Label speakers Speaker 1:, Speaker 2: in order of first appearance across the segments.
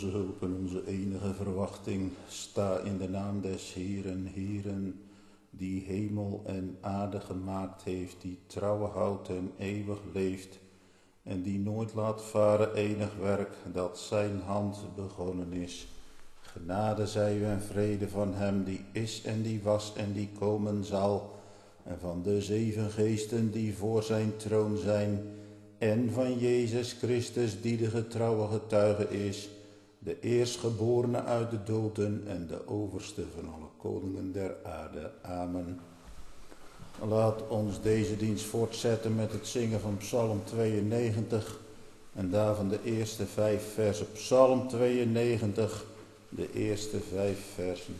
Speaker 1: onze hulp en onze enige verwachting. Sta in de naam des Heeren, Heeren, die hemel en aarde gemaakt heeft, die trouw houdt en eeuwig leeft, en die nooit laat varen enig werk dat zijn hand begonnen is. Genade zij u en vrede van hem die is en die was en die komen zal, en van de 7 geesten die voor zijn troon zijn, en van Jezus Christus die de getrouwe getuige is, de eerstgeborene uit de doden en de overste van alle koningen der aarde. Amen. Laat ons deze dienst voortzetten met het zingen van Psalm 92 en daarvan de eerste 5 versen. Psalm 92, de eerste 5 versen.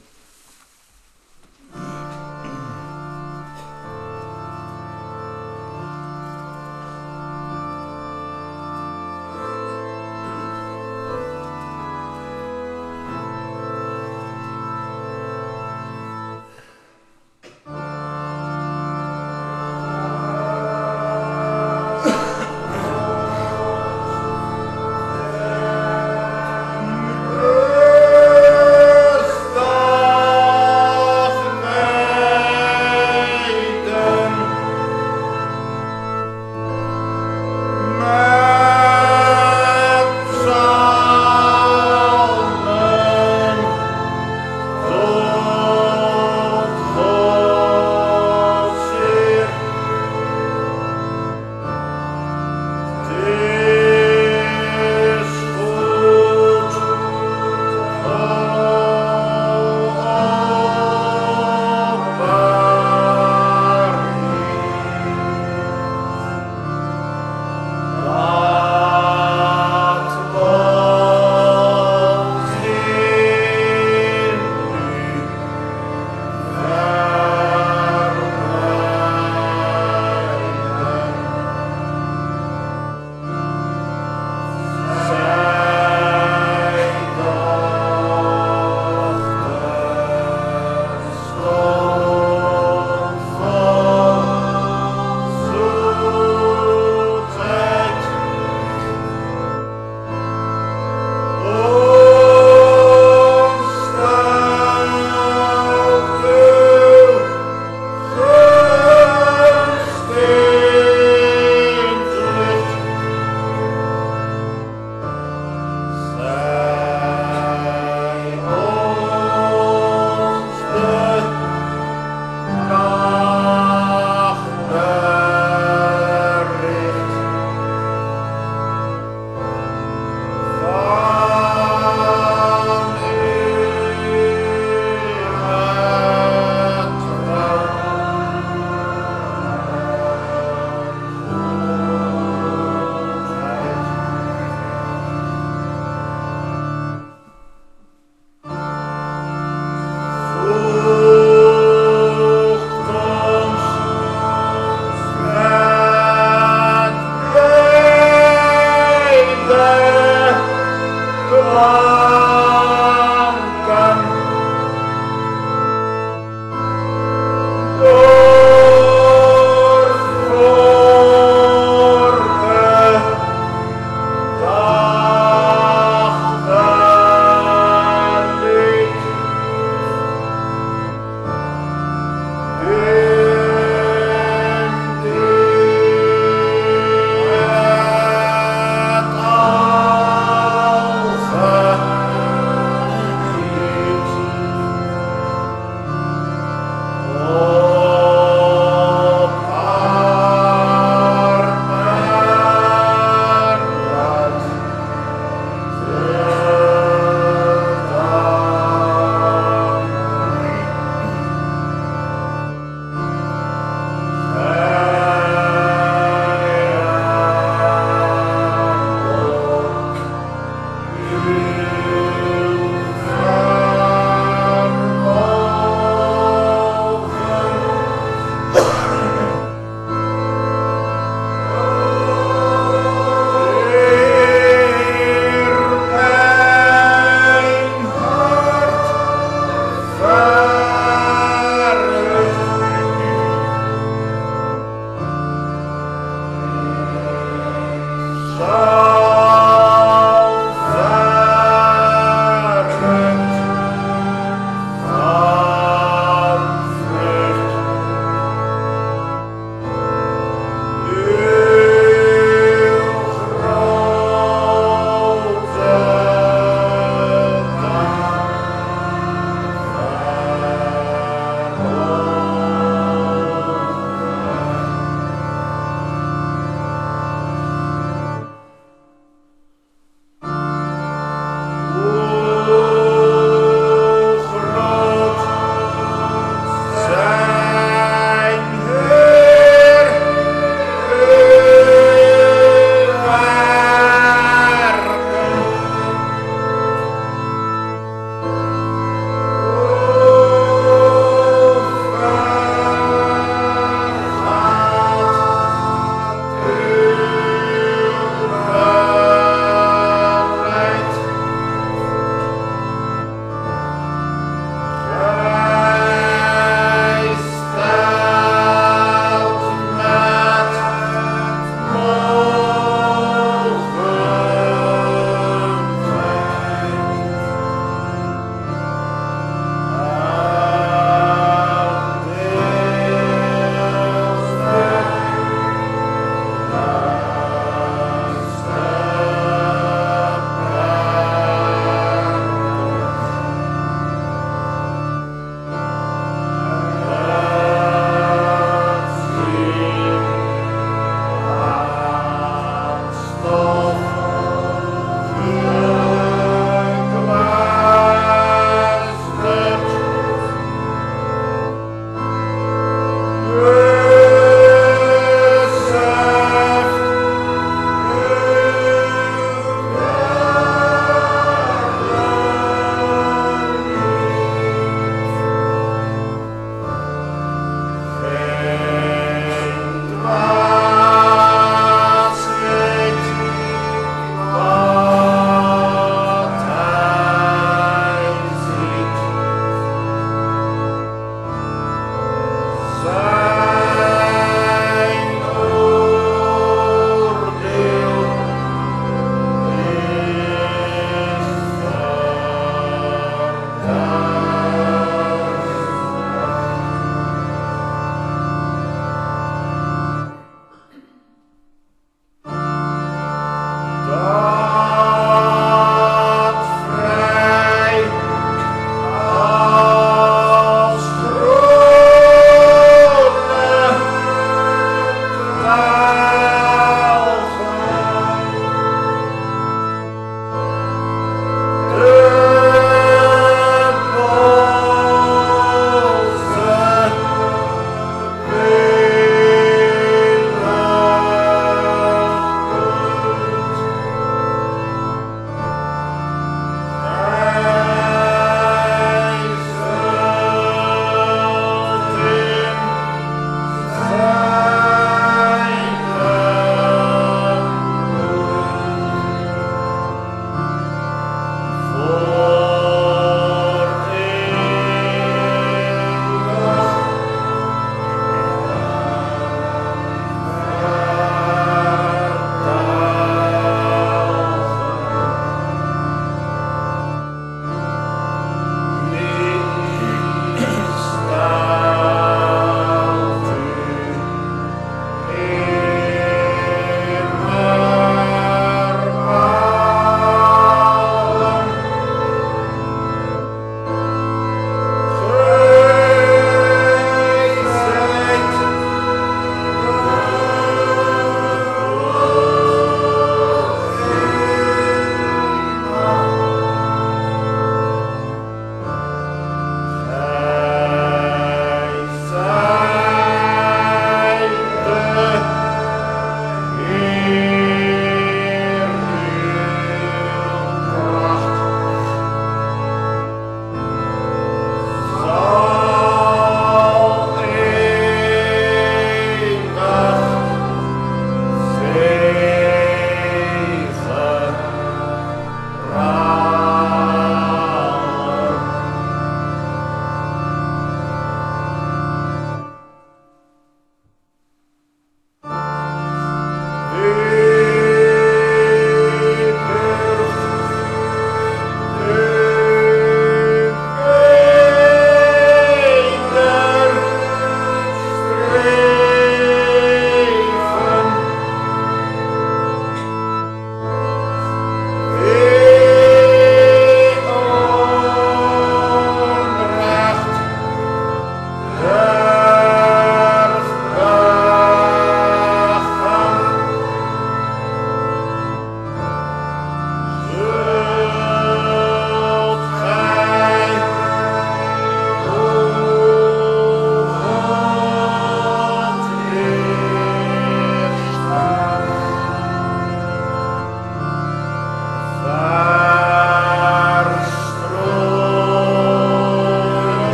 Speaker 2: Stop!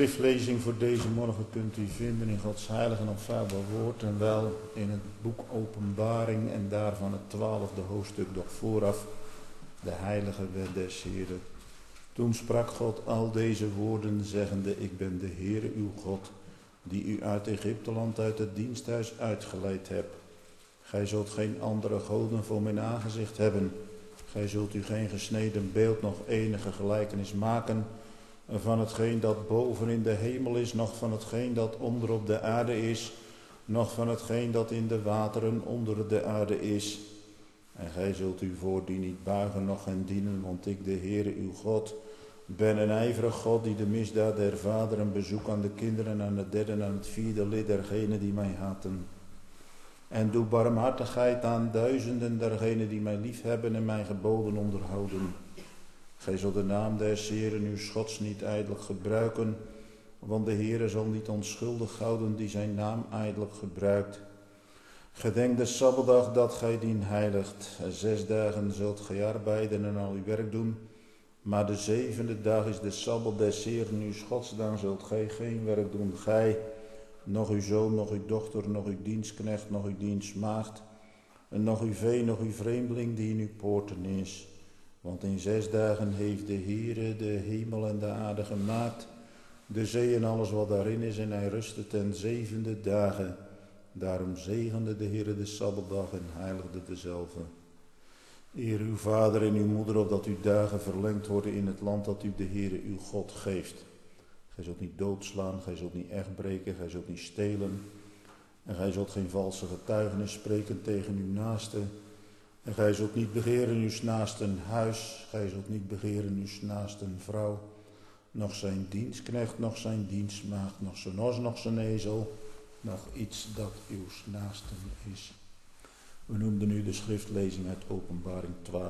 Speaker 1: schriftlezing voor deze morgen kunt u vinden in Gods heilige en onfeilbaar woord en wel in het boek Openbaring en daarvan het 12e hoofdstuk, doch vooraf de heilige wet des Heren. Toen sprak God al deze woorden, zeggende: Ik ben de Heere uw God, die u uit Egypteland, uit het diensthuis uitgeleid heb. Gij zult geen andere goden voor mijn aangezicht hebben. Gij zult u geen gesneden beeld, nog enige gelijkenis maken van hetgeen dat boven in de hemel is, noch van hetgeen dat onder op de aarde is, noch van hetgeen dat in de wateren onder de aarde is. En gij zult u voor die niet buigen, noch hen dienen, want ik, de Heere uw God, ben een ijverig God, die de misdaad der vaderen bezoek aan de kinderen, aan het derde en aan het vierde lid dergenen die mij haten. En doe barmhartigheid aan duizenden dergenen die mij liefhebben en mijn geboden onderhouden. Gij zult de naam des Heeren uw Gods niet ijdelijk gebruiken, want de Heere zal niet onschuldig houden die zijn naam ijdelijk gebruikt. Gedenk de Sabbatdag dat gij dien heiligt. 6 dagen zult gij arbeiden en al uw werk doen, maar de 7e dag is de Sabbat des Heeren uw Gods, dan zult gij geen werk doen, gij, nog uw zoon, nog uw dochter, nog uw dienstknecht, nog uw dienstmaagd, en nog uw vee, nog uw vreemdeling die in uw poorten is. Want in 6 dagen heeft de Heere de hemel en de aarde gemaakt, de zee en alles wat daarin is, en hij rustte ten 7e dagen. Daarom zegende de Heere de Sabbatdag en heiligde dezelve. Eer uw vader en uw moeder, opdat uw dagen verlengd worden in het land dat u de Heere uw God geeft. Gij zult niet doodslaan, gij zult niet echt breken, gij zult niet stelen. En gij zult geen valse getuigenis spreken tegen uw naaste. En gij zult niet begeren uw naasten huis, gij zult niet begeren uw naasten vrouw, nog zijn dienstknecht, nog zijn dienstmaagd, nog zijn os, nog zijn ezel, nog iets dat uw naasten is. We noemden nu de schriftlezing uit Openbaring 12.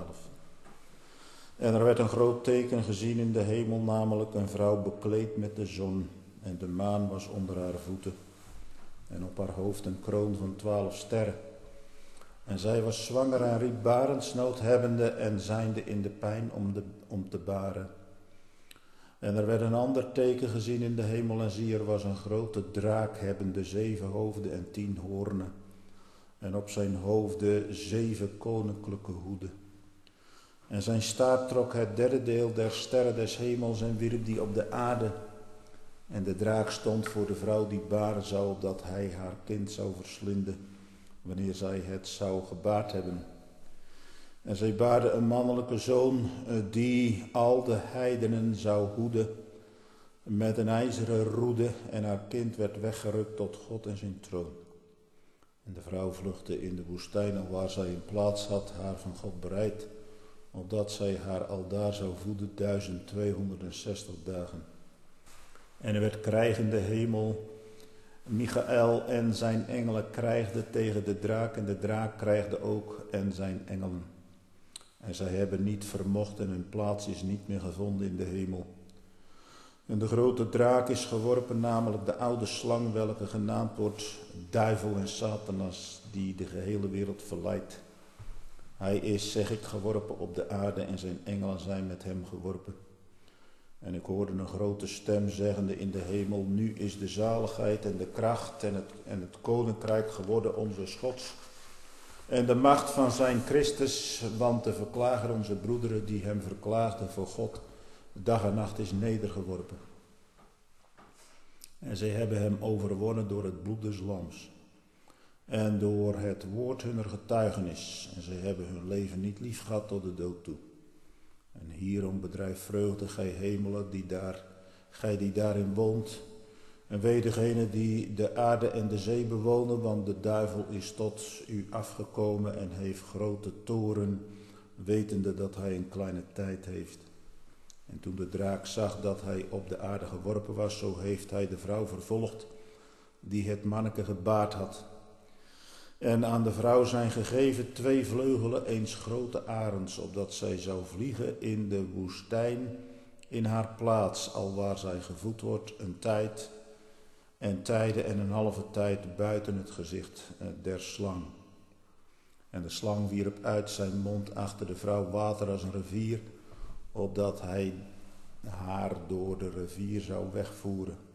Speaker 1: En er werd een groot teken gezien in de hemel, namelijk een vrouw bekleed met de zon, en de maan was onder haar voeten, en op haar hoofd een kroon van 12 sterren. En zij was zwanger en riep barensnood hebbende en zijnde in de pijn om te baren. En er werd een ander teken gezien in de hemel, en zie, er was een grote draak hebbende 7 hoofden en 10 hoornen. En op zijn hoofden 7 koninklijke hoeden. En zijn staart trok het 3e deel der sterren des hemels en wierp die op de aarde. En de draak stond voor de vrouw die baren zou, opdat hij haar kind zou verslinden, wanneer zij het zou gebaard hebben. En zij baarde een mannelijke zoon, die al de heidenen zou hoeden met een ijzeren roede, en haar kind werd weggerukt tot God en zijn troon. En de vrouw vluchtte in de woestijn, alwaar zij een plaats had, haar van God bereid, opdat zij haar aldaar zou voeden 1260 dagen. En er werd krijg in de hemel. Michaël en zijn engelen krijgden tegen de draak, en de draak krijgde ook en zijn engelen. En zij hebben niet vermocht, en hun plaats is niet meer gevonden in de hemel. En de grote draak is geworpen, namelijk de oude slang, welke genaamd wordt duivel en Satanas, die de gehele wereld verleidt. Hij is, zeg ik, geworpen op de aarde, en zijn engelen zijn met hem geworpen. En ik hoorde een grote stem zeggende in de hemel: nu is de zaligheid en de kracht en het koninkrijk geworden onze Gods, en de macht van zijn Christus, want de verklager onze broederen die hem verklaagden voor God, dag en nacht is nedergeworpen. En zij hebben hem overwonnen door het bloed des lams en door het woord hunner getuigenis. En zij hebben hun leven niet lief gehad tot de dood toe. En hierom bedrijf vreugde, gij hemelen, gij die daarin woont. En wee degene die de aarde en de zee bewonen, want de duivel is tot u afgekomen en heeft grote toorn, wetende dat hij een kleine tijd heeft. En toen de draak zag dat hij op de aarde geworpen was, zo heeft hij de vrouw vervolgd, die het manneke gebaard had. En aan de vrouw zijn gegeven 2 vleugelen, eens grote arends, opdat zij zou vliegen in de woestijn in haar plaats, alwaar zij gevoed wordt een tijd en tijden en een halve tijd buiten het gezicht der slang. En de slang wierp uit zijn mond achter de vrouw water als een rivier, opdat hij haar door de rivier zou wegvoeren.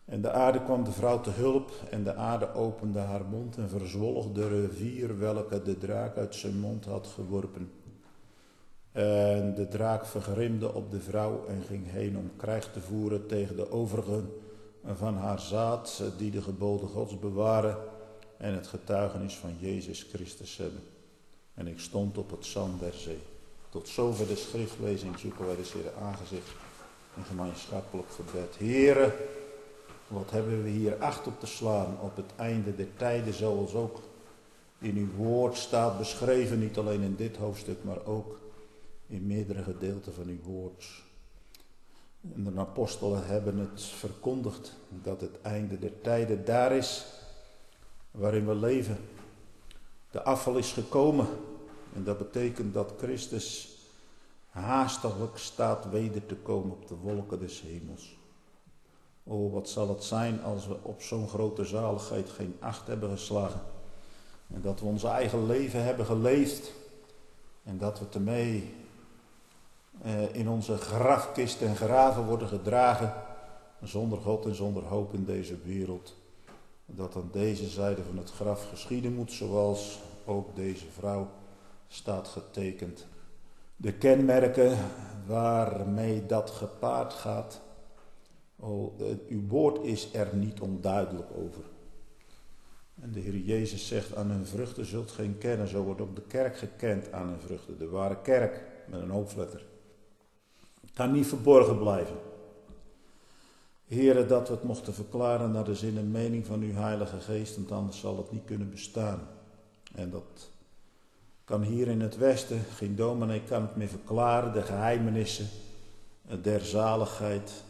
Speaker 1: En de aarde kwam de vrouw te hulp en de aarde opende haar mond en verzwolg de rivier welke de draak uit zijn mond had geworpen. En de draak vergrimde op de vrouw en ging heen om krijg te voeren tegen de overigen van haar zaad die de geboden Gods bewaren en het getuigenis van Jezus Christus hebben. En ik stond op het zand der zee. Tot zover de schriftlezing zoeken wij de Heer aangezicht in gemeenschappelijk gebed. Heere, wat hebben we hier acht op te slaan op het einde der tijden, zoals ook in uw woord staat beschreven, niet alleen in dit hoofdstuk, maar ook in meerdere gedeelten van uw woord. En de apostelen hebben het verkondigd dat het einde der tijden daar is waarin we leven. De afval is gekomen en dat betekent dat Christus haastiglijk staat weder te komen op de wolken des hemels. O, wat zal het zijn als we op zo'n grote zaligheid geen acht hebben geslagen. En dat we ons eigen leven hebben geleefd. En dat we ermee in onze grafkist en graven worden gedragen. Zonder God en zonder hoop in deze wereld. Dat aan deze zijde van het graf geschieden moet zoals ook deze vrouw staat getekend. De kenmerken waarmee dat gepaard gaat. Uw woord is er niet onduidelijk over. En de Heer Jezus zegt, aan hun vruchten zult geen kennen. Zo wordt ook de kerk gekend aan hun vruchten. De ware kerk, met een hoofdletter. Het kan niet verborgen blijven. Heere, dat we het mochten verklaren naar de zin en mening van uw Heilige Geest, want anders zal het niet kunnen bestaan. En dat kan hier in het Westen, geen dominee kan het meer verklaren, de geheimenissen der zaligheid.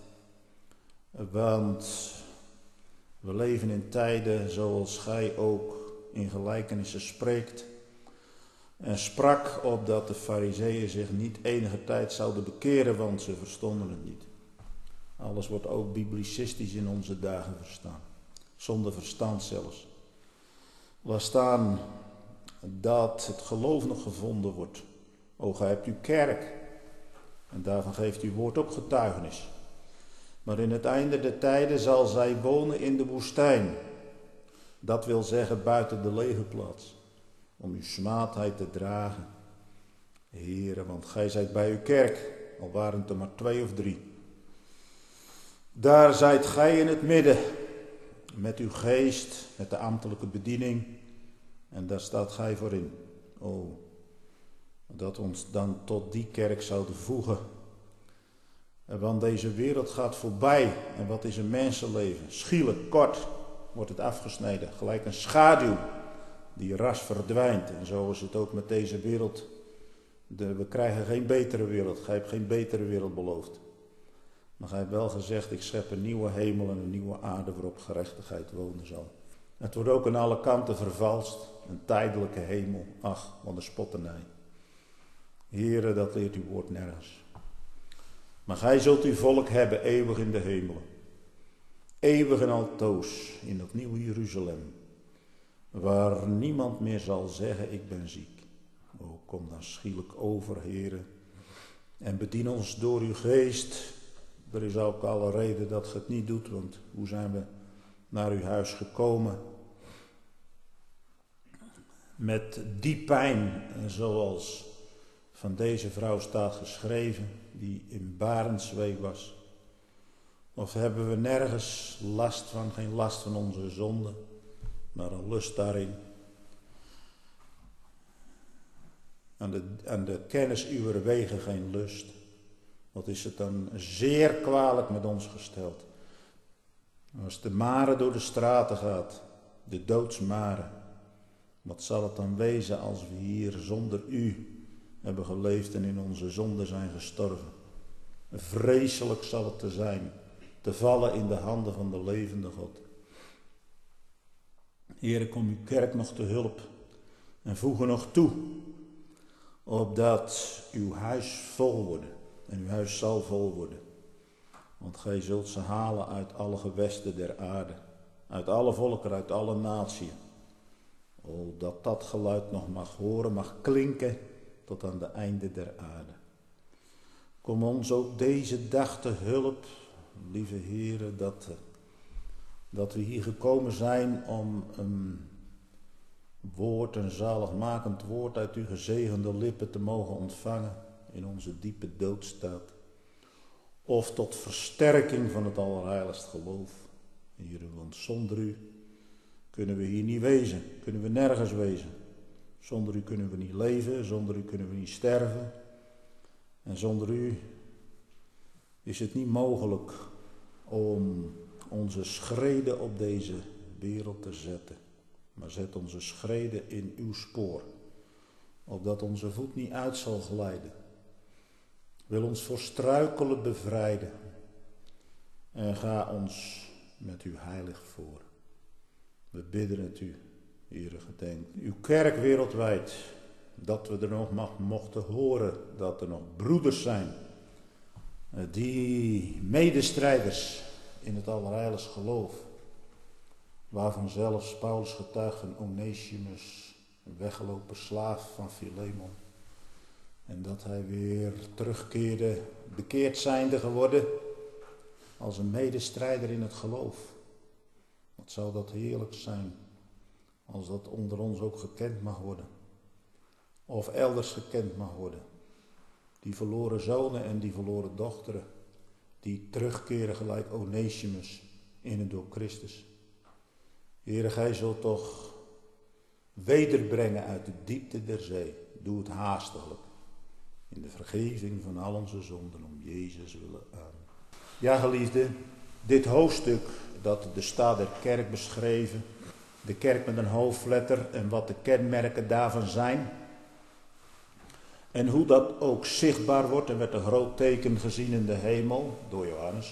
Speaker 1: Want we leven in tijden zoals gij ook in gelijkenissen spreekt. En sprak opdat de Farizeeën zich niet enige tijd zouden bekeren, want ze verstonden het niet. Alles wordt ook biblicistisch in onze dagen verstaan. Zonder verstand zelfs. Laat staan dat het geloof nog gevonden wordt. O, gij hebt uw kerk. En daarvan geeft uw woord ook getuigenis. Maar in het einde der tijden zal zij wonen in de woestijn. Dat wil zeggen buiten de legerplaats. Om uw smaadheid te dragen. Heere, want gij zijt bij uw kerk. Al waren het er maar 2 of 3. Daar zijt gij in het midden. Met uw geest, met de ambtelijke bediening. En daar staat gij voor in. O, dat we ons dan tot die kerk zouden voegen. Want deze wereld gaat voorbij. En wat is een mensenleven? Schielijk, kort wordt het afgesneden. Gelijk een schaduw die ras verdwijnt. En zo is het ook met deze wereld. We krijgen geen betere wereld. Gij hebt geen betere wereld beloofd. Maar gij hebt wel gezegd, ik schep een nieuwe hemel en een nieuwe aarde waarop gerechtigheid wonen zal. Het wordt ook aan alle kanten vervalst. Een tijdelijke hemel. Ach, wat een spotternij. Heere, dat leert uw woord nergens. Maar gij zult uw volk hebben eeuwig in de hemelen. Eeuwig en altoos in dat nieuwe Jeruzalem. Waar niemand meer zal zeggen, ik ben ziek. O, kom dan schielijk over, Heere. En bedien ons door uw geest. Er is ook alle reden dat ge het niet doet, want hoe zijn we naar uw huis gekomen? Met die pijn, zoals van deze vrouw staat geschreven, die in Barenswee was. Of hebben we nergens last van, geen last van onze zonde, maar een lust daarin. Aan de kennis uwer wegen geen lust. Wat is het dan zeer kwalijk met ons gesteld. Als de mare door de straten gaat, de doodsmare. Wat zal het dan wezen als we hier zonder u hebben geleefd en in onze zonde zijn gestorven. Vreselijk zal het te zijn, te vallen in de handen van de levende God. Heere, kom uw kerk nog te hulp en voeg er nog toe, opdat uw huis vol worden. En uw huis zal vol worden. Want gij zult ze halen uit alle gewesten der aarde. Uit alle volkeren, uit alle natieën. O, dat dat geluid nog mag horen, mag klinken tot aan de einde der aarde. Kom ons ook deze dag te hulp, lieve Heere, dat Dat we hier gekomen zijn om een woord, een zaligmakend woord uit uw gezegende lippen te mogen ontvangen in onze diepe doodstaat. Of tot versterking van het allerheiligst geloof. Heer, want zonder u kunnen we hier niet wezen, kunnen we nergens wezen. Zonder u kunnen we niet leven, zonder u kunnen we niet sterven. En zonder u is het niet mogelijk om onze schreden op deze wereld te zetten. Maar zet onze schreden in uw spoor, opdat onze voet niet uit zal glijden. Wil ons voor struikelen bevrijden en ga ons met u heilig voor. We bidden het u, Heere, gedenk uw kerk wereldwijd, dat we er nog mochten horen dat er nog broeders zijn, die medestrijders in het allerheiligst geloof, waarvan zelfs Paulus getuigt van Onesimus, een weggelopen slaaf van Philemon. En dat hij weer terugkeerde, bekeerd zijnde geworden, als een medestrijder in het geloof. Wat zou dat heerlijk zijn, als dat onder ons ook gekend mag worden. Of elders gekend mag worden. Die verloren zonen en die verloren dochteren, die terugkeren gelijk Onesimus in en door Christus. Heere, gij zult toch wederbrengen uit de diepte der zee. Doe het haastiglijk. In de vergeving van al onze zonden om Jezus willen. Amen. Ja, geliefde, dit hoofdstuk dat de staat der kerk beschreven, de kerk met een hoofdletter en wat de kenmerken daarvan zijn. En hoe dat ook zichtbaar wordt, er werd een groot teken gezien in de hemel door Johannes.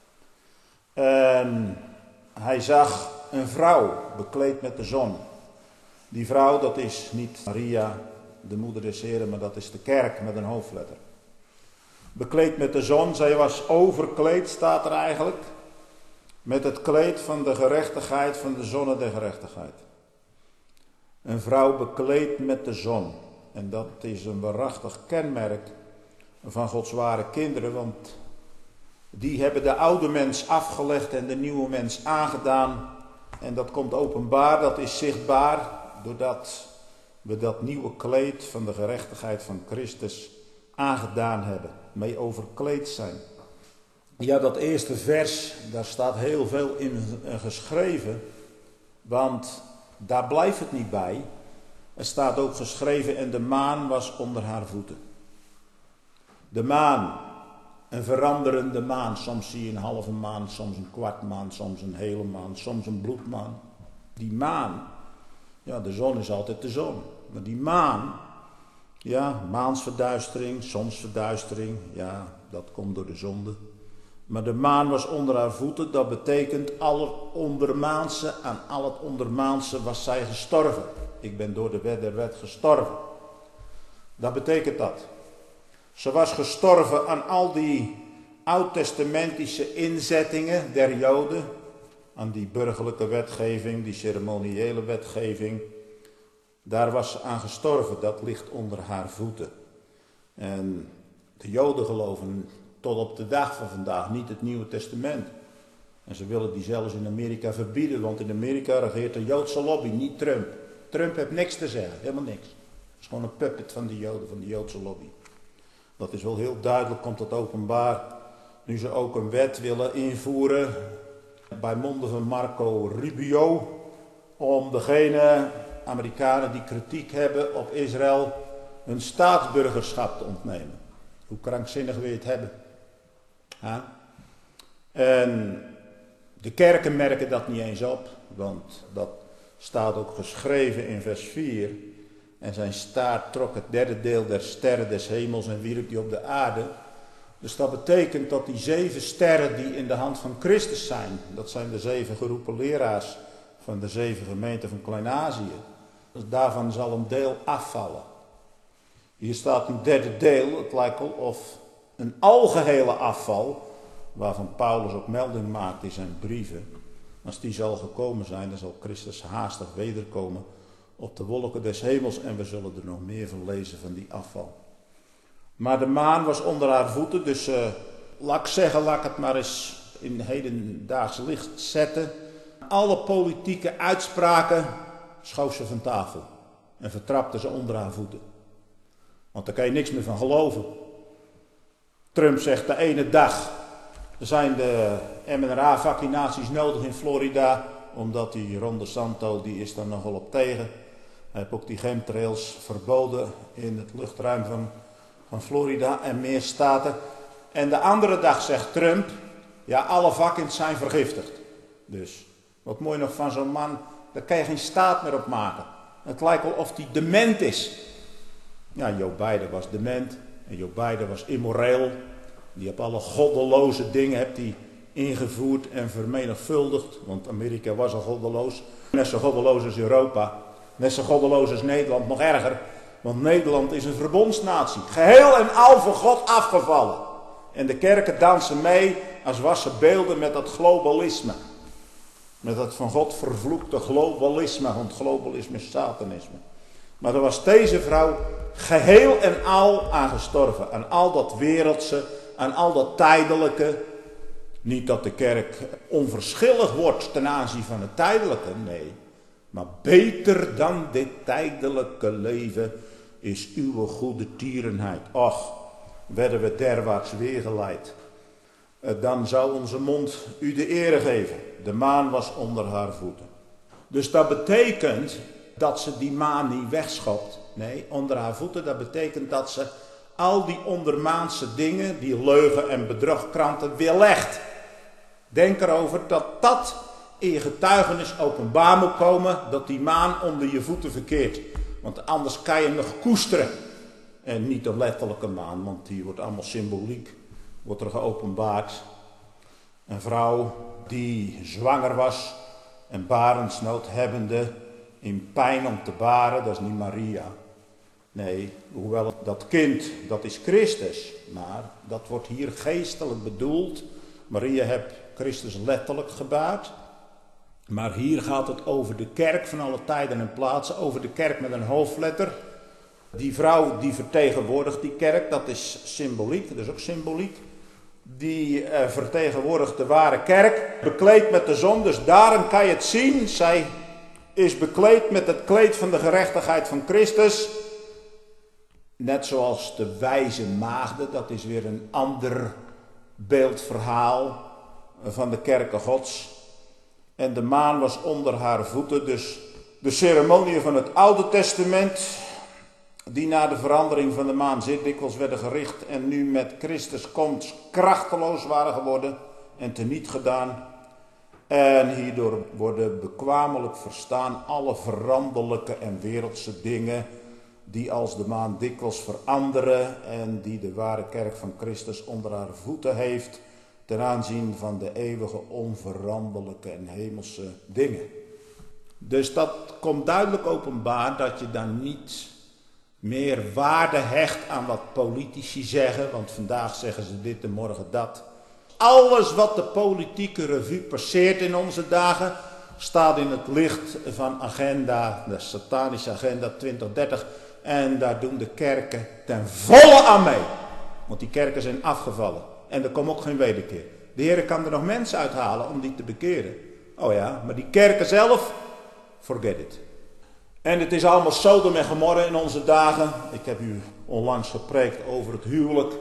Speaker 1: En hij zag een vrouw bekleed met de zon. Die vrouw, dat is niet Maria, de moeder des Heren, maar dat is de kerk met een hoofdletter. Bekleed met de zon, zij was overkleed, staat er eigenlijk, met het kleed van de gerechtigheid, van de zonne der gerechtigheid. Een vrouw bekleed met de zon. En dat is een waarachtig kenmerk van Gods ware kinderen, want die hebben de oude mens afgelegd en de nieuwe mens aangedaan. En dat komt openbaar, dat is zichtbaar, doordat we dat nieuwe kleed van de gerechtigheid van Christus aangedaan hebben, mee overkleed zijn. Ja, dat eerste vers, daar staat heel veel in geschreven, want daar blijft het niet bij. Er staat ook geschreven, en de maan was onder haar voeten. De maan, een veranderende maan. Soms zie je een halve maan, soms een kwart maan, soms een hele maan, soms een bloedmaan. Die maan, ja, de zon is altijd de zon. Maar die maan, ja, maansverduistering, zonsverduistering, ja, dat komt door de zonde. Maar de maan was onder haar voeten, dat betekent al het ondermaanse, aan al het ondermaanse was zij gestorven. Ik ben door de wet der wet gestorven. Dat betekent dat. Ze was gestorven aan al die oud-testamentische inzettingen der Joden. Aan die burgerlijke wetgeving, die ceremoniële wetgeving. Daar was ze aan gestorven. Dat ligt onder haar voeten. En de Joden geloven tot op de dag van vandaag niet het Nieuwe Testament. En ze willen die zelfs in Amerika verbieden. Want in Amerika regeert de Joodse lobby, niet Trump. Trump heeft niks te zeggen, helemaal niks. Het is gewoon een puppet van de Joden, van de Joodse lobby. Dat is wel heel duidelijk, komt dat openbaar. Nu ze ook een wet willen invoeren, bij monden van Marco Rubio, om degene Amerikanen die kritiek hebben op Israël hun staatsburgerschap te ontnemen. Hoe krankzinnig wil je het hebben? Ha? En de kerken merken dat niet eens op, want dat staat ook geschreven in vers 4. En zijn staart trok het derde deel der sterren des hemels en wierp die op de aarde. Dus dat betekent dat die 7 sterren die in de hand van Christus zijn, dat zijn de 7 geroepen leraars van de 7 gemeenten van Klein-Azië. Dus daarvan zal een deel afvallen. Hier staat een derde deel, het lijkt wel of een algehele afval, waarvan Paulus ook melding maakt in zijn brieven. Als die zal gekomen zijn, dan zal Christus haastig wederkomen op de wolken des hemels en we zullen er nog meer van lezen van die afval. Maar de maan was onder haar voeten, dus laat ik het maar eens in hedendaags licht zetten.
Speaker 2: Alle politieke uitspraken schoof ze van tafel en vertrapte ze onder haar voeten. Want daar kan je niks meer van geloven. Trump zegt de ene dag, er zijn de mRNA-vaccinaties nodig in Florida, omdat die Ron DeSantis, die is daar nogal op tegen. Hij heeft ook die chemtrails verboden in het luchtruim van Florida en meer staten. En de andere dag zegt Trump, ja, alle vaccins zijn vergiftigd. Dus, wat mooi nog van zo'n man, daar kan je geen staat meer op maken. Het lijkt wel of hij dement is. Ja, Joe Biden was dement en Joe Biden was immoreel. Die heeft alle goddeloze dingen ingevoerd en vermenigvuldigd. Want Amerika was al goddeloos. Net zo goddeloos als Europa. Net zo goddeloos als Nederland, nog erger. Want Nederland is een verbondsnatie. Geheel en al voor God afgevallen. En de kerken dansen mee als wassen beelden met dat globalisme. Met dat van God vervloekte globalisme. Want globalisme is satanisme. Maar daar was deze vrouw geheel en al aan gestorven. Aan al dat wereldse, aan al dat tijdelijke. Niet dat de kerk onverschillig wordt ten aanzien van het tijdelijke, nee. Maar beter dan dit tijdelijke leven is uw goede tierenheid. Och, werden we derwaarts weergeleid. Dan zou onze mond u de ere geven. De maan was onder haar voeten. Dus dat betekent dat ze die maan niet wegschopt. Nee, onder haar voeten, dat betekent dat ze al die ondermaanse dingen, die leugen en bedrogkranten, weerlegt. Denk erover dat dat in je getuigenis openbaar moet komen, dat die maan onder je voeten verkeert. Want anders kan je hem nog koesteren. En niet de letterlijke maan, want die wordt allemaal symboliek, wordt er geopenbaard. Een vrouw die zwanger was en barensnood hebbende, in pijn om te baren, dat is niet Maria. Nee, hoewel dat kind, dat is Christus, maar dat wordt hier geestelijk bedoeld. Maria heeft Christus letterlijk gebaard. Maar hier gaat het over de kerk van alle tijden en plaatsen, over de kerk met een hoofdletter. Die vrouw die vertegenwoordigt die kerk, dat is symboliek, dat is ook symboliek. Die vertegenwoordigt de ware kerk, bekleed met de zon, dus daarom kan je het zien. Zij is bekleed met het kleed van de gerechtigheid van Christus. Net zoals de wijze maagden, dat is weer een ander beeldverhaal van de kerken Gods. En de maan was onder haar voeten, dus de ceremonieën van het Oude Testament, die na de verandering van de maan zeer dikwijls werden gericht en nu met Christus komst krachteloos waren geworden en teniet gedaan. En hierdoor worden bekwamelijk verstaan alle veranderlijke en wereldse dingen die als de maan dikwijls veranderen en die de ware kerk van Christus onder haar voeten heeft ten aanzien van de eeuwige onveranderlijke en hemelse dingen. Dus dat komt duidelijk openbaar dat je dan niet meer waarde hecht aan wat politici zeggen, want vandaag zeggen ze dit en morgen dat. Alles wat de politieke revue passeert in onze dagen staat in het licht van agenda, de satanische agenda 2030. En daar doen de kerken ten volle aan mee. Want die kerken zijn afgevallen. En er komt ook geen wederkeer. De Heer kan er nog mensen uithalen om die te bekeren. Oh ja, maar die kerken zelf, forget it. En het is allemaal Sodom en Gomorra in onze dagen. Ik heb u onlangs gepreekt over het huwelijk.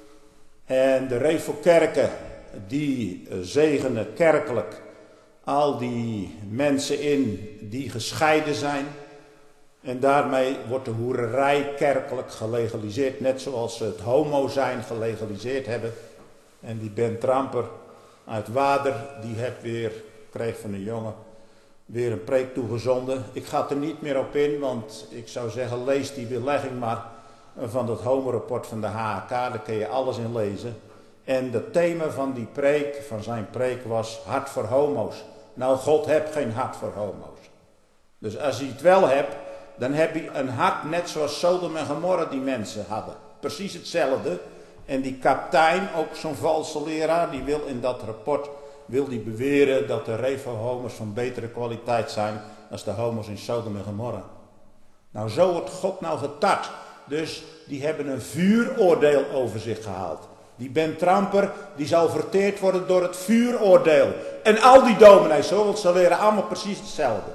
Speaker 2: En de Revo-kerken, die zegenen kerkelijk al die mensen in die gescheiden zijn. En daarmee wordt de hoererij kerkelijk gelegaliseerd. Net zoals ze het homo zijn gelegaliseerd hebben. En die Ben Tramper uit Wader, die kreeg van een jongen weer een preek toegezonden. Ik ga er niet meer op in, want ik zou zeggen, lees die weerlegging maar van dat homo-rapport van de HAK. Daar kun je alles in lezen. En het thema van die preek, van zijn preek, was hart voor homo's. Nou, God heeft geen hart voor homo's. Dus als hij het wel hebt, dan heb je een hart net zoals Sodom en Gomorra die mensen hadden. Precies hetzelfde. En die kapitein, ook zo'n valse leraar, die wil in dat rapport die beweren dat de Revo-homo's van betere kwaliteit zijn dan de homo's in Sodom en Gomorra. Nou, zo wordt God nou getart. Dus die hebben een vuuroordeel over zich gehaald. Die Ben Tramper, die zal verteerd worden door het vuuroordeel. En al die dominees, ze leren allemaal precies hetzelfde.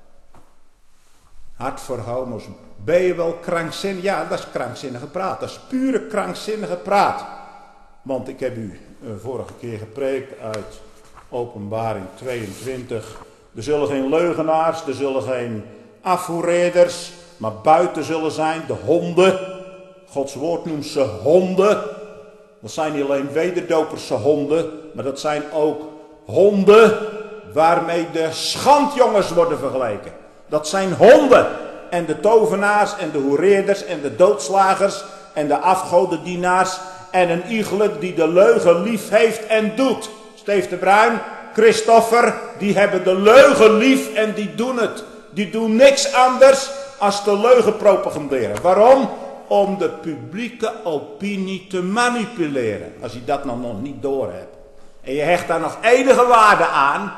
Speaker 2: Hart voor homo's. Ben je wel krankzinnig? Ja, dat is krankzinnige praat. Dat is pure krankzinnige praat. Want ik heb u vorige keer gepreekt uit Openbaring 22. Er zullen geen leugenaars, er zullen geen afvoerreders, maar buiten zullen zijn de honden. Gods woord noemt ze honden. Dat zijn niet alleen wederdoperse honden, maar dat zijn ook honden waarmee de schandjongens worden vergeleken. Dat zijn honden. En de tovenaars en de hoereerders en de doodslagers en de afgodendienaars en een iegelijk die de leugen lief heeft en doet. Steef de Bruin, Christoffer, die hebben de leugen lief en die doen het. Die doen niks anders als de leugen propaganderen. Waarom? Om de publieke opinie te manipuleren. Als je dat nou nog niet doorhebt. En je hecht daar nog enige waarde aan.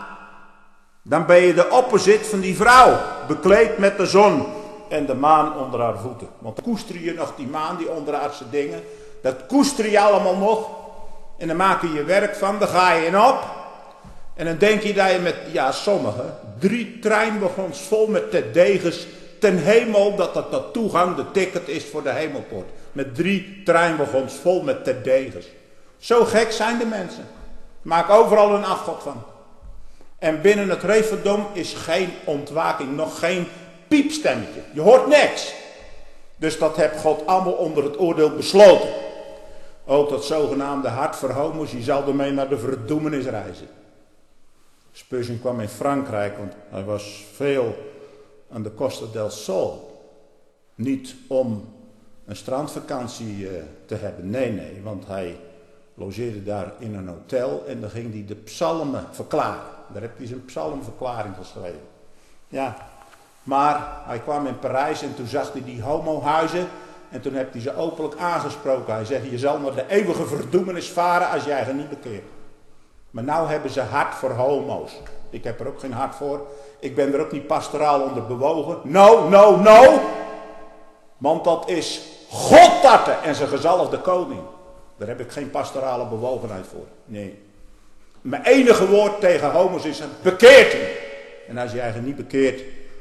Speaker 2: Dan ben je de opposite van die vrouw. Bekleed met de zon en de maan onder haar voeten. Want dan koester je nog die maan, die onderaardse dingen. Dat koester je allemaal nog. En dan maak je je werk van. Dan ga je in op. En dan denk je dat je met, ja sommigen, 3 treinwagons vol met terdegens ten hemel, dat dat de toegang, de ticket is voor de hemelpoort. Met 3 treinwagons vol met terdegens. Zo gek zijn de mensen. Maak overal een afgod van. En binnen het Referdom is geen ontwaking, nog geen piepstemmetje. Je hoort niks. Dus dat heeft God allemaal onder het oordeel besloten. Ook dat zogenaamde hart voor homo's, je zal ermee naar de verdoemenis reizen. Spurgeon kwam in Frankrijk, want hij was veel aan de Costa del Sol. Niet om een strandvakantie te hebben, nee, want hij logeerde daar in een hotel en dan ging hij de psalmen verklaren. Daar heeft hij zijn psalmverklaring geschreven. Ja, maar hij kwam in Parijs en toen zag hij die homohuizen en toen heeft hij ze openlijk aangesproken. Hij zegt, je zal naar de eeuwige verdoemenis varen als jij er niet bekeert. Maar nou hebben ze hart voor homo's. Ik heb er ook geen hart voor. Ik ben er ook niet pastoraal onder bewogen. No. Want dat is Godtarten en zijn gezalfde koning. Daar heb ik geen pastorale bewogenheid voor. Nee. Mijn enige woord tegen homo's is, bekeert u. En als je eigenlijk niet bekeert,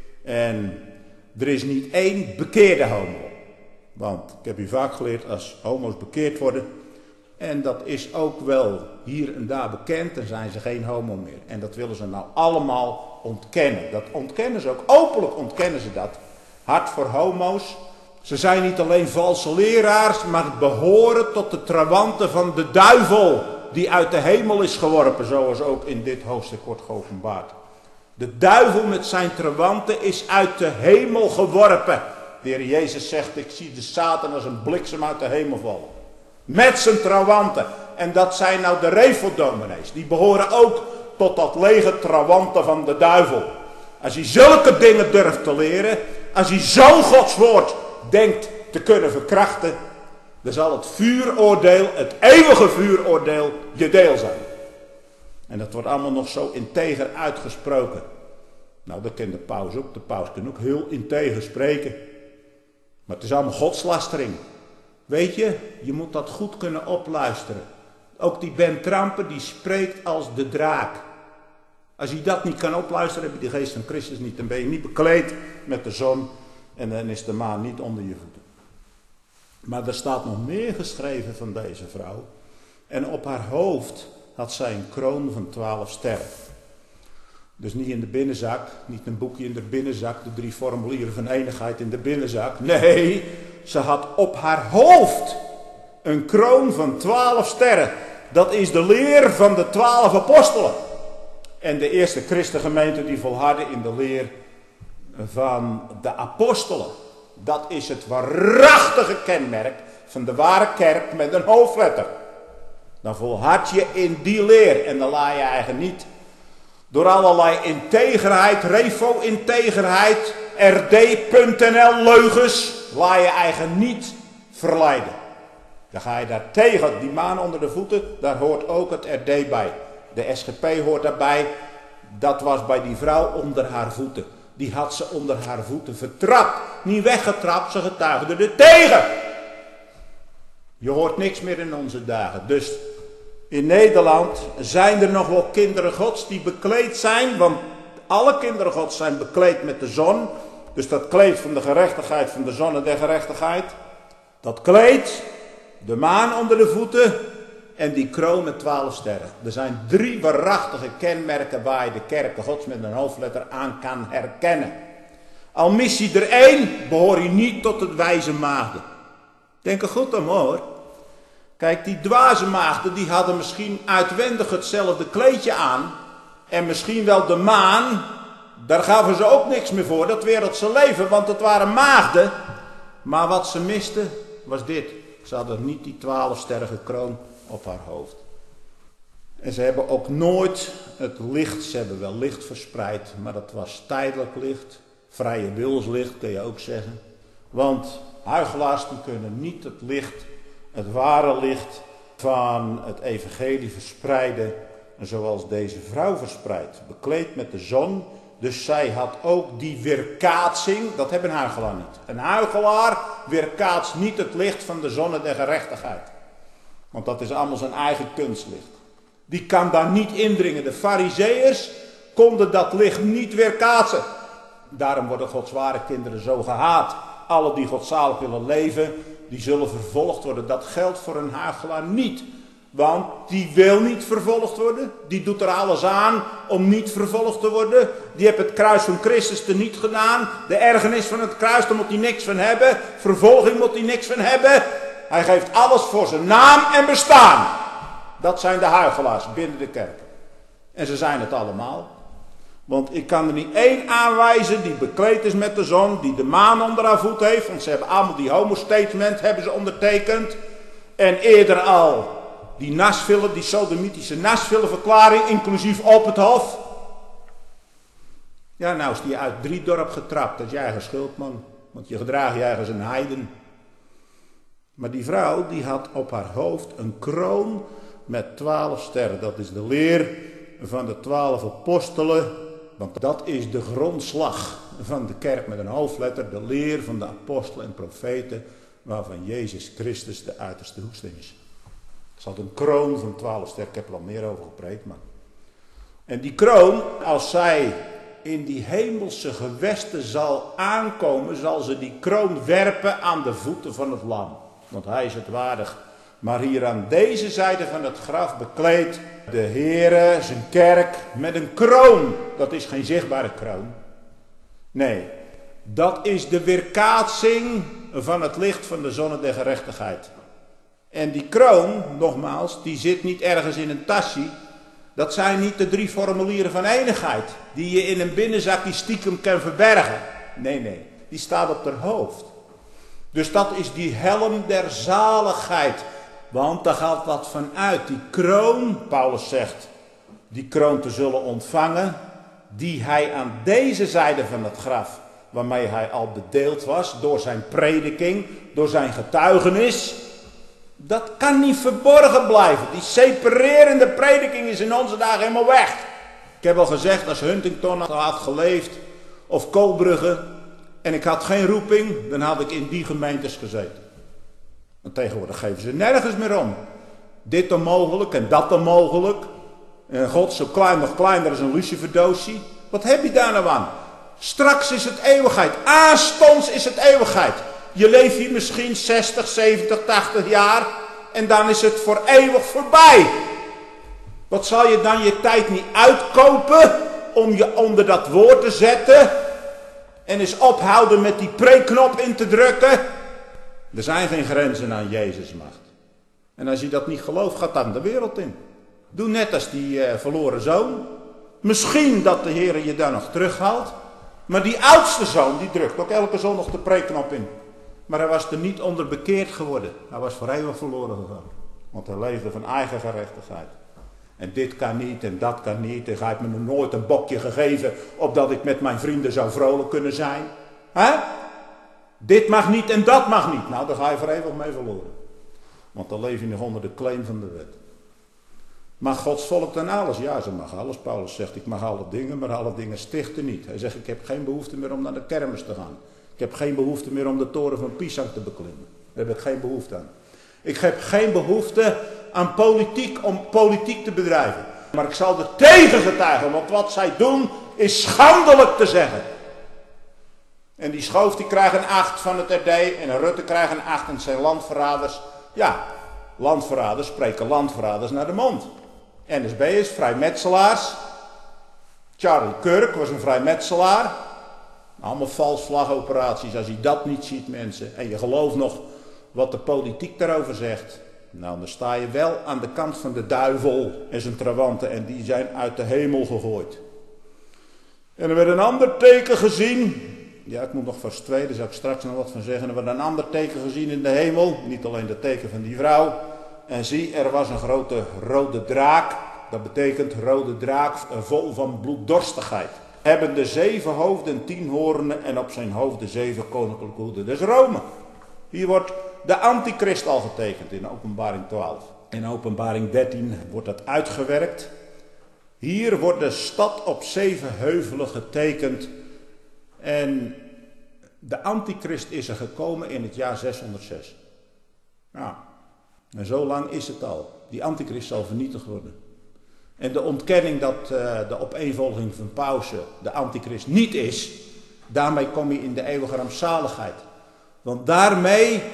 Speaker 2: en er is niet één bekeerde homo. Want ik heb u vaak geleerd, als homo's bekeerd worden, en dat is ook wel hier en daar bekend, dan zijn ze geen homo meer. En dat willen ze nou allemaal ontkennen. Dat ontkennen ze ook, openlijk ontkennen ze dat. Hart voor homo's. Ze zijn niet alleen valse leraars, maar behoren tot de trawanten van de duivel, die uit de hemel is geworpen, zoals ook in dit hoofdstuk wordt geopenbaard. De duivel met zijn trawanten is uit de hemel geworpen. De Heer Jezus zegt, ik zie de Satan als een bliksem uit de hemel vallen. Met zijn trawanten. En dat zijn nou de refeldominees. Die behoren ook tot dat lege trawanten van de duivel. Als hij zulke dingen durft te leren, als hij zo Gods woord denkt te kunnen verkrachten, dan zal het vuuroordeel, het eeuwige vuuroordeel, je deel zijn. En dat wordt allemaal nog zo integer uitgesproken. Nou, dat kent de paus ook. De paus kan ook heel integer spreken. Maar het is allemaal godslastering. Weet je, je moet dat goed kunnen opluisteren. Ook die Ben Tramper, die spreekt als de draak. Als je dat niet kan opluisteren, heb je de geest van Christus niet. Dan ben je niet bekleed met de zon en dan is de maan niet onder je voeten. Maar er staat nog meer geschreven van deze vrouw. En op haar hoofd had zij een kroon van 12 sterren. Dus niet in de binnenzak, niet een boekje in de binnenzak, de 3 formulieren van eenigheid in de binnenzak. Nee, ze had op haar hoofd een kroon van 12 sterren. Dat is de leer van de 12 apostelen. En de eerste christengemeente die volhardde in de leer van de apostelen. Dat is het waarachtige kenmerk van de ware kerk met een hoofdletter. Dan volhard je in die leer en dan laat je eigenlijk niet door allerlei integerheid, refo-integerheid, rd.nl leugens, laat je eigen niet verleiden. Dan ga je daar tegen, die maan onder de voeten, daar hoort ook het RD bij. De SGP hoort daarbij, dat was bij die vrouw onder haar voeten. Die had ze onder haar voeten vertrapt, niet weggetrapt, ze getuigde er tegen. Je hoort niks meer in onze dagen. Dus in Nederland zijn er nog wel kinderen Gods die bekleed zijn. Want alle kinderen Gods zijn bekleed met de zon. Dus dat kleed van de gerechtigheid, van de zon en der gerechtigheid. Dat kleed, de maan onder de voeten en die kroon met 12 sterren. Er zijn 3 waarachtige kenmerken waar je de kerken Gods met een hoofdletter aan kan herkennen. Al mis je er 1, behoor je niet tot het wijze maagden. Denk er goed om hoor. Kijk, die dwaze maagden die hadden misschien uitwendig hetzelfde kleedje aan. En misschien wel de maan, daar gaven ze ook niks meer voor, dat wereldse leven, want het waren maagden. Maar wat ze misten was dit. Ze hadden niet die 12-sterrige kroon op haar hoofd. En ze hebben ook nooit het licht, ze hebben wel licht verspreid, maar dat was tijdelijk licht. Vrije wilslicht kun je ook zeggen. Want huichelaars die kunnen niet het licht, het ware licht van het evangelie verspreiden. Zoals deze vrouw verspreidt. Bekleed met de zon. Dus zij had ook die weerkaatsing. Dat hebben een huichelaar niet. Een huichelaar weerkaatst niet het licht van de zon en de gerechtigheid. Want dat is allemaal zijn eigen kunstlicht. Die kan daar niet indringen. De farizeeërs konden dat licht niet weerkaatsen. Daarom worden Gods ware kinderen zo gehaat. Alle die godzalig willen leven, die zullen vervolgd worden. Dat geldt voor een huichelaar niet. Want die wil niet vervolgd worden. Die doet er alles aan om niet vervolgd te worden. Die heeft het kruis van Christus teniet gedaan. De ergernis van het kruis, daar moet hij niks van hebben. Vervolging moet hij niks van hebben. Hij geeft alles voor zijn naam en bestaan. Dat zijn de huichelaars binnen de kerk. En ze zijn het allemaal. Want ik kan er niet 1 aanwijzen die bekleed is met de zon. Die de maan onder haar voet heeft. Want ze hebben allemaal die homo-statement hebben ze ondertekend. En eerder al die Nashville, die sodomitische Nashville-verklaring, inclusief op het hof. Ja, nou is die uit Driedorp getrapt. Dat is je eigen schuld, man. Want je gedraagt je eigen als een heiden. Maar die vrouw, die had op haar hoofd een kroon met 12 sterren. Dat is de leer van de 12 apostelen. Want dat is de grondslag van de kerk met een hoofdletter. De leer van de apostelen en profeten, waarvan Jezus Christus de uiterste hoeksteen is. Ze had een kroon van 12 sterren. Ik heb er al meer over gepreekt, man. En die kroon, als zij in die hemelse gewesten zal aankomen, zal ze die kroon werpen aan de voeten van het lam. Want hij is het waardig. Maar hier aan deze zijde van het graf bekleedt de Heere zijn kerk met een kroon. Dat is geen zichtbare kroon. Nee, dat is de weerkaatsing van het licht van de zon en de gerechtigheid. En die kroon, nogmaals, die zit niet ergens in een tasje. Dat zijn niet de 3 formulieren van enigheid, die je in een binnenzakje stiekem kan verbergen. Nee, die staat op haar hoofd. Dus dat is die helm der zaligheid. Want daar gaat wat van uit. Die kroon, Paulus zegt, die kroon te zullen ontvangen, die hij aan deze zijde van het graf, waarmee hij al bedeeld was, door zijn prediking, door zijn getuigenis. Dat kan niet verborgen blijven. Die separerende prediking is in onze dagen helemaal weg. Ik heb al gezegd, als Huntington had geleefd, of Koolbrugge, en ik had geen roeping, dan had ik in die gemeentes gezeten. Want tegenwoordig geven ze nergens meer om. Dit onmogelijk en dat onmogelijk. En God zo klein nog kleiner als een luciferdoosje. Wat heb je daar nou aan? Straks is het eeuwigheid. Aanstonds is het eeuwigheid. Je leeft hier misschien 60, 70, 80 jaar. En dan is het voor eeuwig voorbij. Wat zal je dan je tijd niet uitkopen om je onder dat woord te zetten? En eens ophouden met die preekknop in te drukken? Er zijn geen grenzen aan Jezus' macht. En als je dat niet gelooft, ga dan de wereld in. Doe net als die verloren zoon. Misschien dat de Heer je daar nog terughaalt. Maar die oudste zoon, die drukt ook elke zondag de preekknop in. Maar hij was er niet onder bekeerd geworden. Hij was voor eeuwig verloren gegaan. Want hij leefde van eigen gerechtigheid. En dit kan niet en dat kan niet. En hij heeft me nog nooit een bokje gegeven, opdat ik met mijn vrienden zou vrolijk kunnen zijn. Dit mag niet en dat mag niet. Nou, daar ga je voor eeuwig mee verloren. Want dan leef je nog onder de claim van de wet. Mag Gods volk dan alles? Ja, ze mag alles. Paulus zegt, ik mag alle dingen, maar alle dingen stichten niet. Hij zegt, ik heb geen behoefte meer om naar de kermis te gaan. Ik heb geen behoefte meer om de toren van Pisa te beklimmen. Daar heb ik geen behoefte aan. Ik heb geen behoefte aan politiek om politiek te bedrijven. Maar ik zal er tegen getuigen, want wat zij doen is schandelijk te zeggen. En die Schoof die krijgt een 8 van het RD en Rutte krijgt een 8 en het zijn landverraders. Ja, landverraders spreken landverraders naar de mond. NSB is vrijmetselaars. Charlie Kirk was een vrijmetselaar. Allemaal valsvlagoperaties als je dat niet ziet, mensen. En je gelooft nog wat de politiek daarover zegt. Nou, dan sta je wel aan de kant van de duivel en zijn trawanten. En die zijn uit de hemel gegooid. En er werd een ander teken gezien. Ja, ik moet nog vers 2, daar zal ik straks nog wat van zeggen. Er werd een ander teken gezien in de hemel. Niet alleen het teken van die vrouw. En zie, er was een grote rode draak. Dat betekent rode draak vol van bloeddorstigheid. Hebbende 7 hoofden, 10 hoornen en op zijn hoofden 7 koninklijke hoeden. Dat is Rome. Hier wordt de antichrist al getekend in openbaring 12. In openbaring 13 wordt dat uitgewerkt. Hier wordt de stad op 7 heuvelen getekend. En de antichrist is er gekomen in het jaar 606. Nou, en zo lang is het al. Die antichrist zal vernietigd worden. En de ontkenning dat de opeenvolging van Pausen de antichrist niet is, daarmee kom je in de eeuwige rampzaligheid. Want daarmee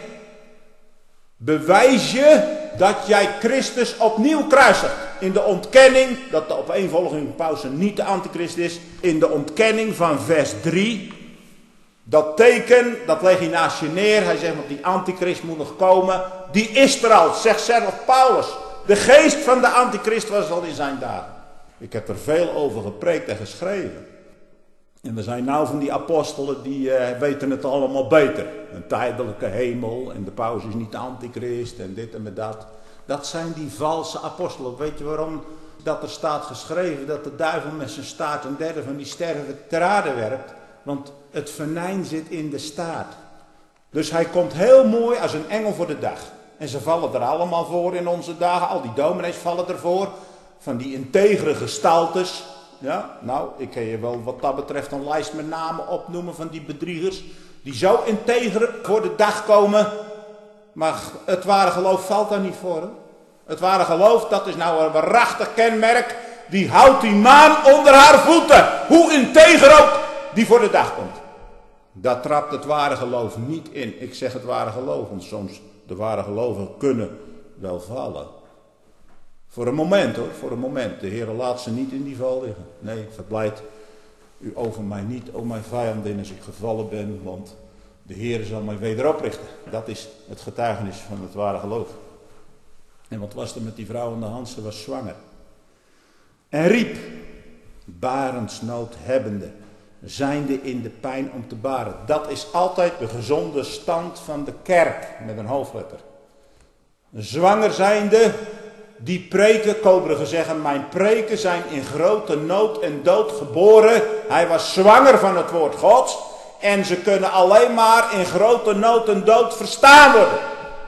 Speaker 2: bewijs je dat jij Christus opnieuw kruisigt. In de ontkenning dat de opeenvolging van Pausen niet de antichrist is. In de ontkenning van vers 3. Dat teken, dat leg je naast je neer. Hij zegt, want die antichrist moet nog komen. Die is er al, zegt zelf Paulus. De geest van de antichrist was al in zijn dagen. Ik heb er veel over gepreekt en geschreven. En er zijn nou van die apostelen die weten het allemaal beter. Een tijdelijke hemel en de paus is niet de antichrist en dit en dat. Dat zijn die valse apostelen. Weet je waarom dat er staat geschreven dat de duivel met zijn staart een derde van die sterven ter aarde werpt? Want het venijn zit in de staart. Dus hij komt heel mooi als een engel voor de dag. En ze vallen er allemaal voor in onze dagen. Al die dominees vallen ervoor. Van die integere gestaltes. Ja, nou, ik kan je wel wat dat betreft een lijst met namen opnoemen van die bedriegers. Die zo integer voor de dag komen. Maar het ware geloof valt daar niet voor. Hè? Het ware geloof, dat is nou een waarachtig kenmerk. Die houdt die maan onder haar voeten. Hoe integer ook die voor de dag komt. Daar trapt het ware geloof niet in. Ik zeg het ware geloof, want soms de ware gelovigen kunnen wel vallen. Voor een moment hoor, voor een moment. De Heer laat ze niet in die val liggen. Nee, verblijd u over mij niet, o mijn vijandin, als ik gevallen ben, want de Heer zal mij wederop richten. Dat is het getuigenis van het ware geloof. En wat was er met die vrouw aan de hand? Ze was zwanger. En riep, barensnood hebbende, zijnde in de pijn om te baren. Dat is altijd de gezonde stand van de kerk, met een hoofdletter. Zwanger zijnde, die preken, Koberigen zeggen, mijn preken zijn in grote nood en dood geboren. Hij was zwanger van het woord Gods. En ze kunnen alleen maar in grote nood en dood verstaan worden.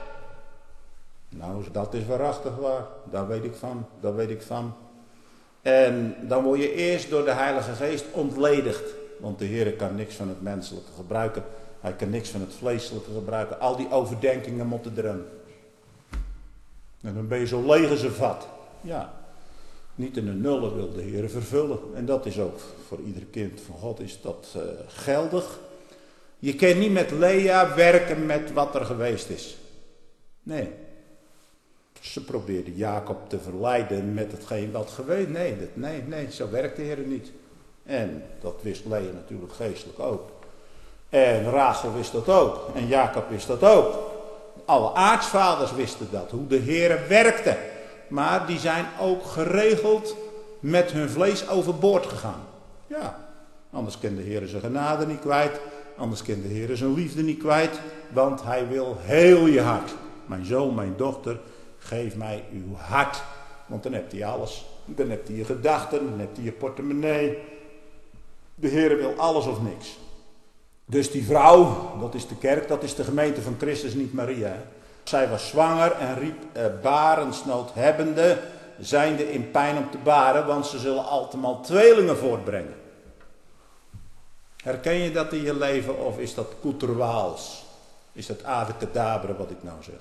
Speaker 2: Nou, dat is waarachtig waar. Daar weet ik van, daar weet ik van. En dan word je eerst door de Heilige Geest ontledigd. Want de Heer kan niks van het menselijke gebruiken. Hij kan niks van het vleeselijke gebruiken. Al die overdenkingen moeten erin. En dan ben je zo leeg als een vat. Ja, niet in de nullen wil de Heer vervullen. En dat is ook voor ieder kind van God is dat geldig. Je kan niet met Lea werken met wat er geweest is. Nee. Ze probeerde Jacob te verleiden met hetgeen wat geweest. Nee, zo werkt de Heer niet. En dat wist Lea natuurlijk geestelijk ook. En Rachel wist dat ook. En Jacob wist dat ook. Alle aartsvaders wisten dat, hoe de Heer werkte. Maar die zijn ook geregeld met hun vlees overboord gegaan. Ja, anders kan de Heer zijn genade niet kwijt. Anders kan de Heer zijn liefde niet kwijt. Want hij wil heel je hart. Mijn zoon, mijn dochter, geef mij uw hart. Want dan hebt hij alles. Dan hebt hij je gedachten, dan hebt hij je portemonnee. De Heer wil alles of niks. Dus die vrouw, dat is de kerk, dat is de gemeente van Christus, niet Maria. Hè? Zij was zwanger en riep barensnood hebbende, zijnde in pijn om te baren, want ze zullen altemal tweelingen voortbrengen. Herken je dat in je leven of is dat koeterwaals? Is dat abracadabra wat ik nou zeg?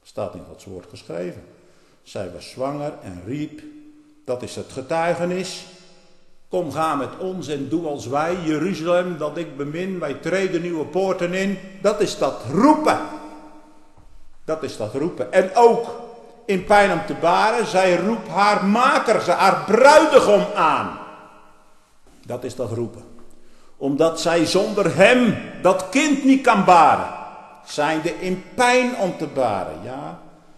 Speaker 2: Staat in Gods woord geschreven. Zij was zwanger en riep, dat is het getuigenis. Kom, ga met ons en doe als wij, Jeruzalem, dat ik bemin, wij treden nieuwe poorten in. Dat is dat roepen. Dat is dat roepen. En ook in pijn om te baren, zij roept haar maker, haar bruidegom aan. Dat is dat roepen. Omdat zij zonder hem dat kind niet kan baren. Zijnde in pijn om te baren. Ja,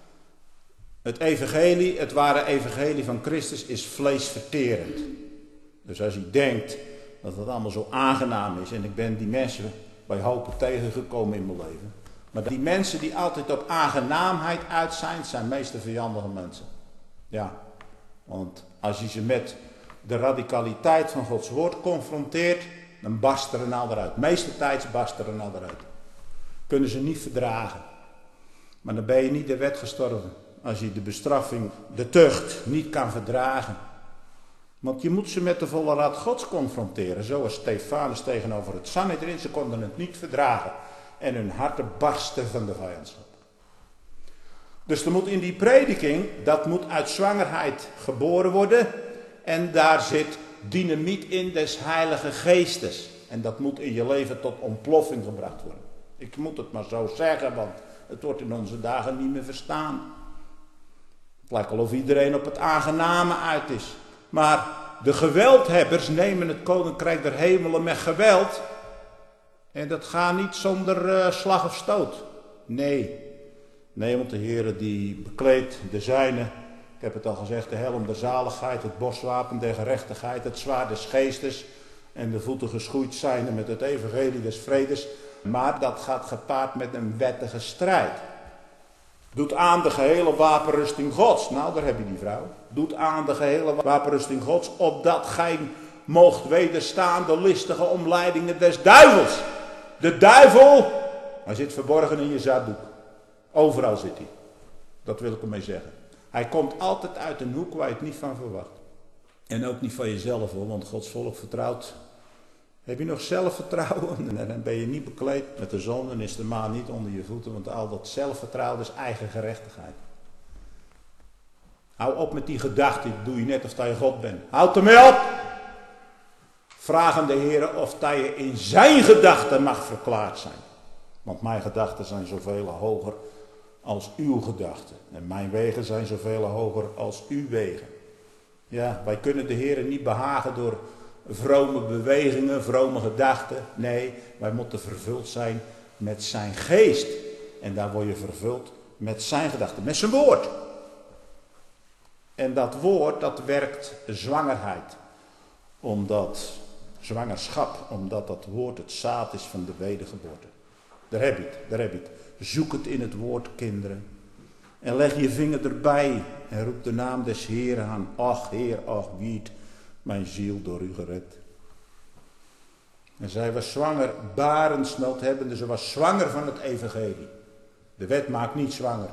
Speaker 2: het ware evangelie van Christus is vleesverterend. Dus als u denkt dat het allemaal zo aangenaam is, en ik ben die mensen bij hopen tegengekomen in mijn leven. Maar die mensen die altijd op aangenaamheid uit zijn meestal vijandige mensen. Ja, want als je ze met de radicaliteit van Gods woord confronteert, dan barst er een ander uit. Meestal barst er een ander uit. Kunnen ze niet verdragen. Maar dan ben je niet de wet gestorven. Als je de bestraffing, de tucht, niet kan verdragen. Want je moet ze met de volle raad Gods confronteren. Zoals Stefanus tegenover het Sanhedrin. Ze konden het niet verdragen. En hun harten barsten van de vijandschap. Dus er moet in die prediking, dat moet uit zwangerheid geboren worden. En daar zit dynamiet in des Heilige Geestes. En dat moet in je leven tot ontploffing gebracht worden. Ik moet het maar zo zeggen, want het wordt in onze dagen niet meer verstaan. Het lijkt wel of iedereen op het aangename uit is. Maar de geweldhebbers nemen het koninkrijk der hemelen met geweld. En dat gaat niet zonder slag of stoot. Nee, want de Heere die bekleedt de zijne. Ik heb het al gezegd, de helm der zaligheid, het borstwapen der gerechtigheid, het zwaard des geestes. En de voeten geschoeid zijn met het evangelie des vredes. Maar dat gaat gepaard met een wettige strijd. Doet aan de gehele wapenrusting Gods. Nou, daar heb je die vrouw. Doet aan de gehele wapenrusting Gods, opdat gij moogt wederstaan de listige omleidingen des duivels. De duivel, hij zit verborgen in je zakdoek. Overal zit hij. Dat wil ik ermee zeggen. Hij komt altijd uit een hoek waar je het niet van verwacht. En ook niet van jezelf hoor, want Gods volk vertrouwt. Heb je nog zelfvertrouwen? En dan ben je niet bekleed met de zon en is de maan niet onder je voeten. Want al dat zelfvertrouwen is eigen gerechtigheid. Hou op met die gedachte, doe je net of dat je God bent. Houd ermee op! Vraag aan de Heer of dat je in zijn gedachten mag verklaard zijn. Want mijn gedachten zijn zoveel hoger als uw gedachten. En mijn wegen zijn zoveel hoger als uw wegen. Ja, wij kunnen de Heer niet behagen door vrome bewegingen, vrome gedachten. Nee, wij moeten vervuld zijn met zijn geest. En daar word je vervuld met zijn gedachten, met zijn woord. En dat woord, dat werkt zwangerheid. Omdat dat woord het zaad is van de wedergeboorte. Daar heb je het. Zoek het in het woord, kinderen. En leg je vinger erbij en roep de naam des Heeren aan. Ach Heer, ach wiet, mijn ziel door u gered. En zij was zwanger, barensnood hebbende. Ze was zwanger van het evangelie. De wet maakt niet zwanger.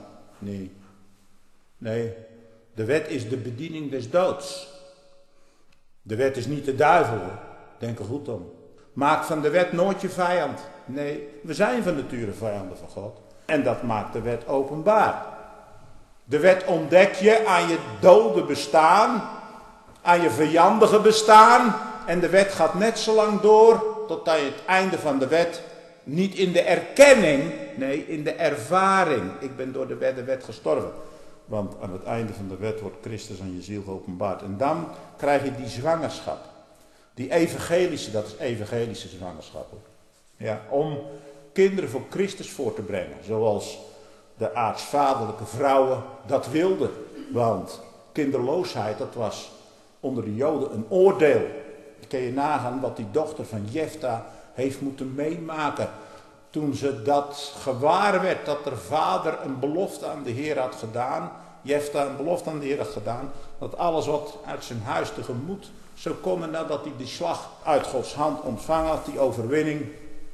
Speaker 2: Nee, de wet is de bediening des doods. De wet is niet de duivel, hoor. Denk er goed om. Maak van de wet nooit je vijand. Nee, we zijn van nature vijanden van God. En dat maakt de wet openbaar. De wet ontdek je aan je dode bestaan, aan je vijandige bestaan. En de wet gaat net zo lang door, totdat je het einde van de wet, niet in de erkenning, nee, in de ervaring. Ik ben door de wet gestorven. Want aan het einde van de wet wordt Christus aan je ziel geopenbaard. En dan krijg je die zwangerschap. Die evangelische, dat is evangelische zwangerschap. Ja, om kinderen voor Christus voor te brengen. Zoals de aartsvaderlijke vrouwen dat wilden. Want kinderloosheid, dat was onder de Joden een oordeel. Kun je nagaan wat die dochter van Jefta heeft moeten meemaken. Toen ze dat gewaar werd dat haar vader een belofte aan de Heer had gedaan. Jefta een belofte aan de Heer had gedaan. Dat alles wat uit zijn huis tegemoet zou komen nadat hij die slag uit Gods hand ontvangen had. Die overwinning.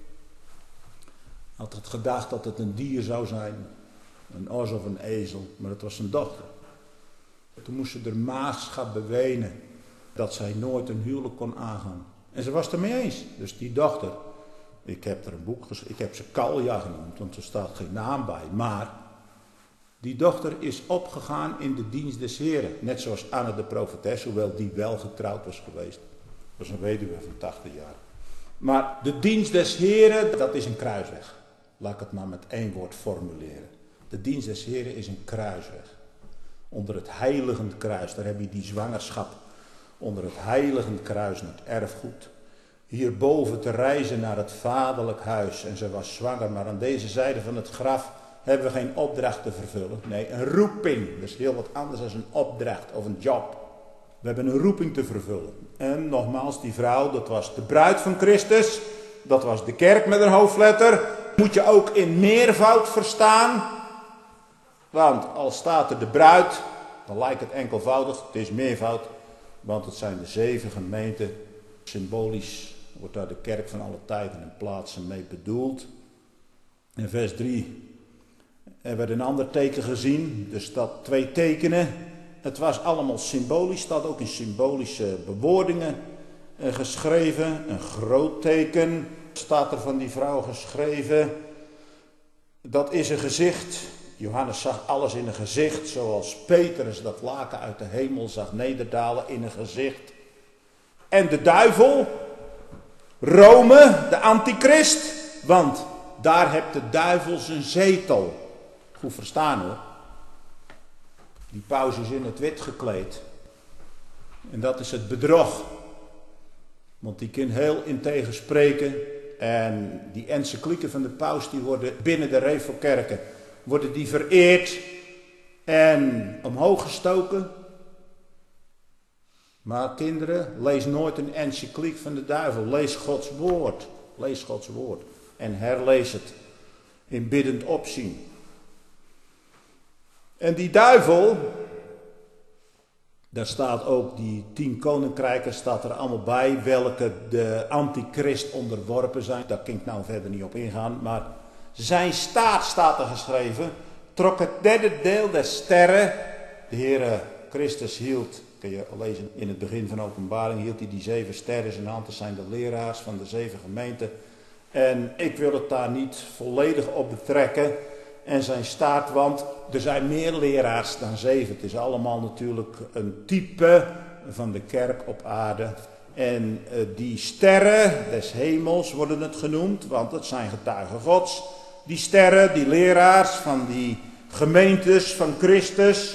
Speaker 2: Had het gedacht dat het een dier zou zijn. Een os of een ezel. Maar het was zijn dochter. Toen moest ze de maagschap bewenen. Dat zij nooit een huwelijk kon aangaan. En ze was het ermee eens. Dus die dochter. Ik heb er een boek geschreven. Ik heb ze Kalja genoemd. Want er staat geen naam bij. Maar Die dochter is opgegaan in de dienst des Heren. Net zoals Anne de profetes, hoewel die wel getrouwd was geweest. Dat was een weduwe van 80 jaar. Maar de dienst des Heren, dat is een kruisweg. Laat ik het maar met één woord formuleren. De dienst des Heren is een kruisweg. Onder het heiligend kruis, daar heb je die zwangerschap. Onder het heiligend kruis, het erfgoed. Hierboven te reizen naar het vaderlijk huis. En ze was zwanger, maar aan deze zijde van het graf hebben we geen opdracht te vervullen. Nee, een roeping. Dat is heel wat anders dan een opdracht of een job. We hebben een roeping te vervullen. En nogmaals, die vrouw, dat was de bruid van Christus. Dat was de kerk met een hoofdletter. Moet je ook in meervoud verstaan. Want als staat er de bruid, dan lijkt het enkelvoudig. Het is meervoud, want het zijn de 7 gemeenten. Symbolisch wordt daar de kerk van alle tijden en plaatsen mee bedoeld. In vers 3 hebben we een ander teken gezien. Dus dat 2 tekenen. Het was allemaal symbolisch, staat ook in symbolische bewoordingen geschreven. Een groot teken staat er van die vrouw geschreven. Dat is een gezicht. Johannes zag alles in een gezicht, zoals Petrus dat laken uit de hemel zag nederdalen in een gezicht. En de duivel, Rome, de antichrist, want daar hebt de duivel zijn zetel. Goed verstaan hoor. Die paus is in het wit gekleed. En dat is het bedrog. Want die kan heel integer spreken. En die encyclieken van de paus die worden binnen de Revelkerken worden die vereerd en omhoog gestoken. Maar kinderen, lees nooit een encycliek van de duivel. Lees Gods woord. Lees Gods woord. En herlees het in biddend opzien. En die duivel, daar staat ook die 10 koninkrijken, staat er allemaal bij, welke de antichrist onderworpen zijn. Daar kan ik nou verder niet op ingaan, maar zijn staat er geschreven, trok het 3e deel der sterren. De Heere Christus hield, kun je lezen in het begin van Openbaring, hield hij die 7 sterren in zijn hand. Dat zijn de leraars van de 7 gemeenten. En ik wil het daar niet volledig op betrekken. En zijn staart, want er zijn meer leraars dan 7. Het is allemaal natuurlijk een type van de kerk op aarde. En die sterren des hemels worden het genoemd, want het zijn getuigen Gods. Die sterren, die leraars van die gemeentes van Christus,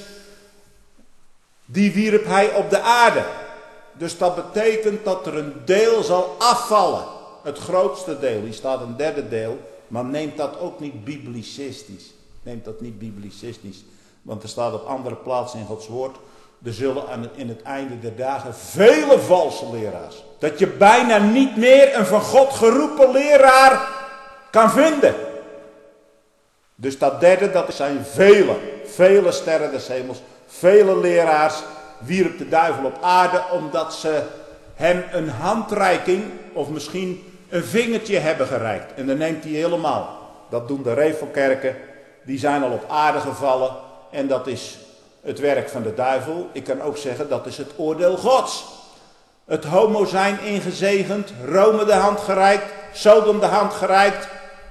Speaker 2: die wierp hij op de aarde. Dus dat betekent dat er een deel zal afvallen. Het grootste deel, hier staat een 3e deel. Maar neemt dat ook niet biblicistisch. Neemt dat niet biblicistisch. Want er staat op andere plaatsen in Gods woord. Er zullen in het einde der dagen vele valse leraars. Dat je bijna niet meer een van God geroepen leraar kan vinden. Dus dat 3e, dat zijn vele sterren des hemels. Vele leraars wierp de duivel op aarde. Omdat ze hem een handreiking of misschien een vingertje hebben gereikt. En dan neemt hij helemaal. Dat doen de Revelkerken. Die zijn al op aarde gevallen. En dat is het werk van de duivel. Ik kan ook zeggen dat is het oordeel Gods. Het homo zijn ingezegend. Rome de hand gereikt. Sodom de hand gereikt.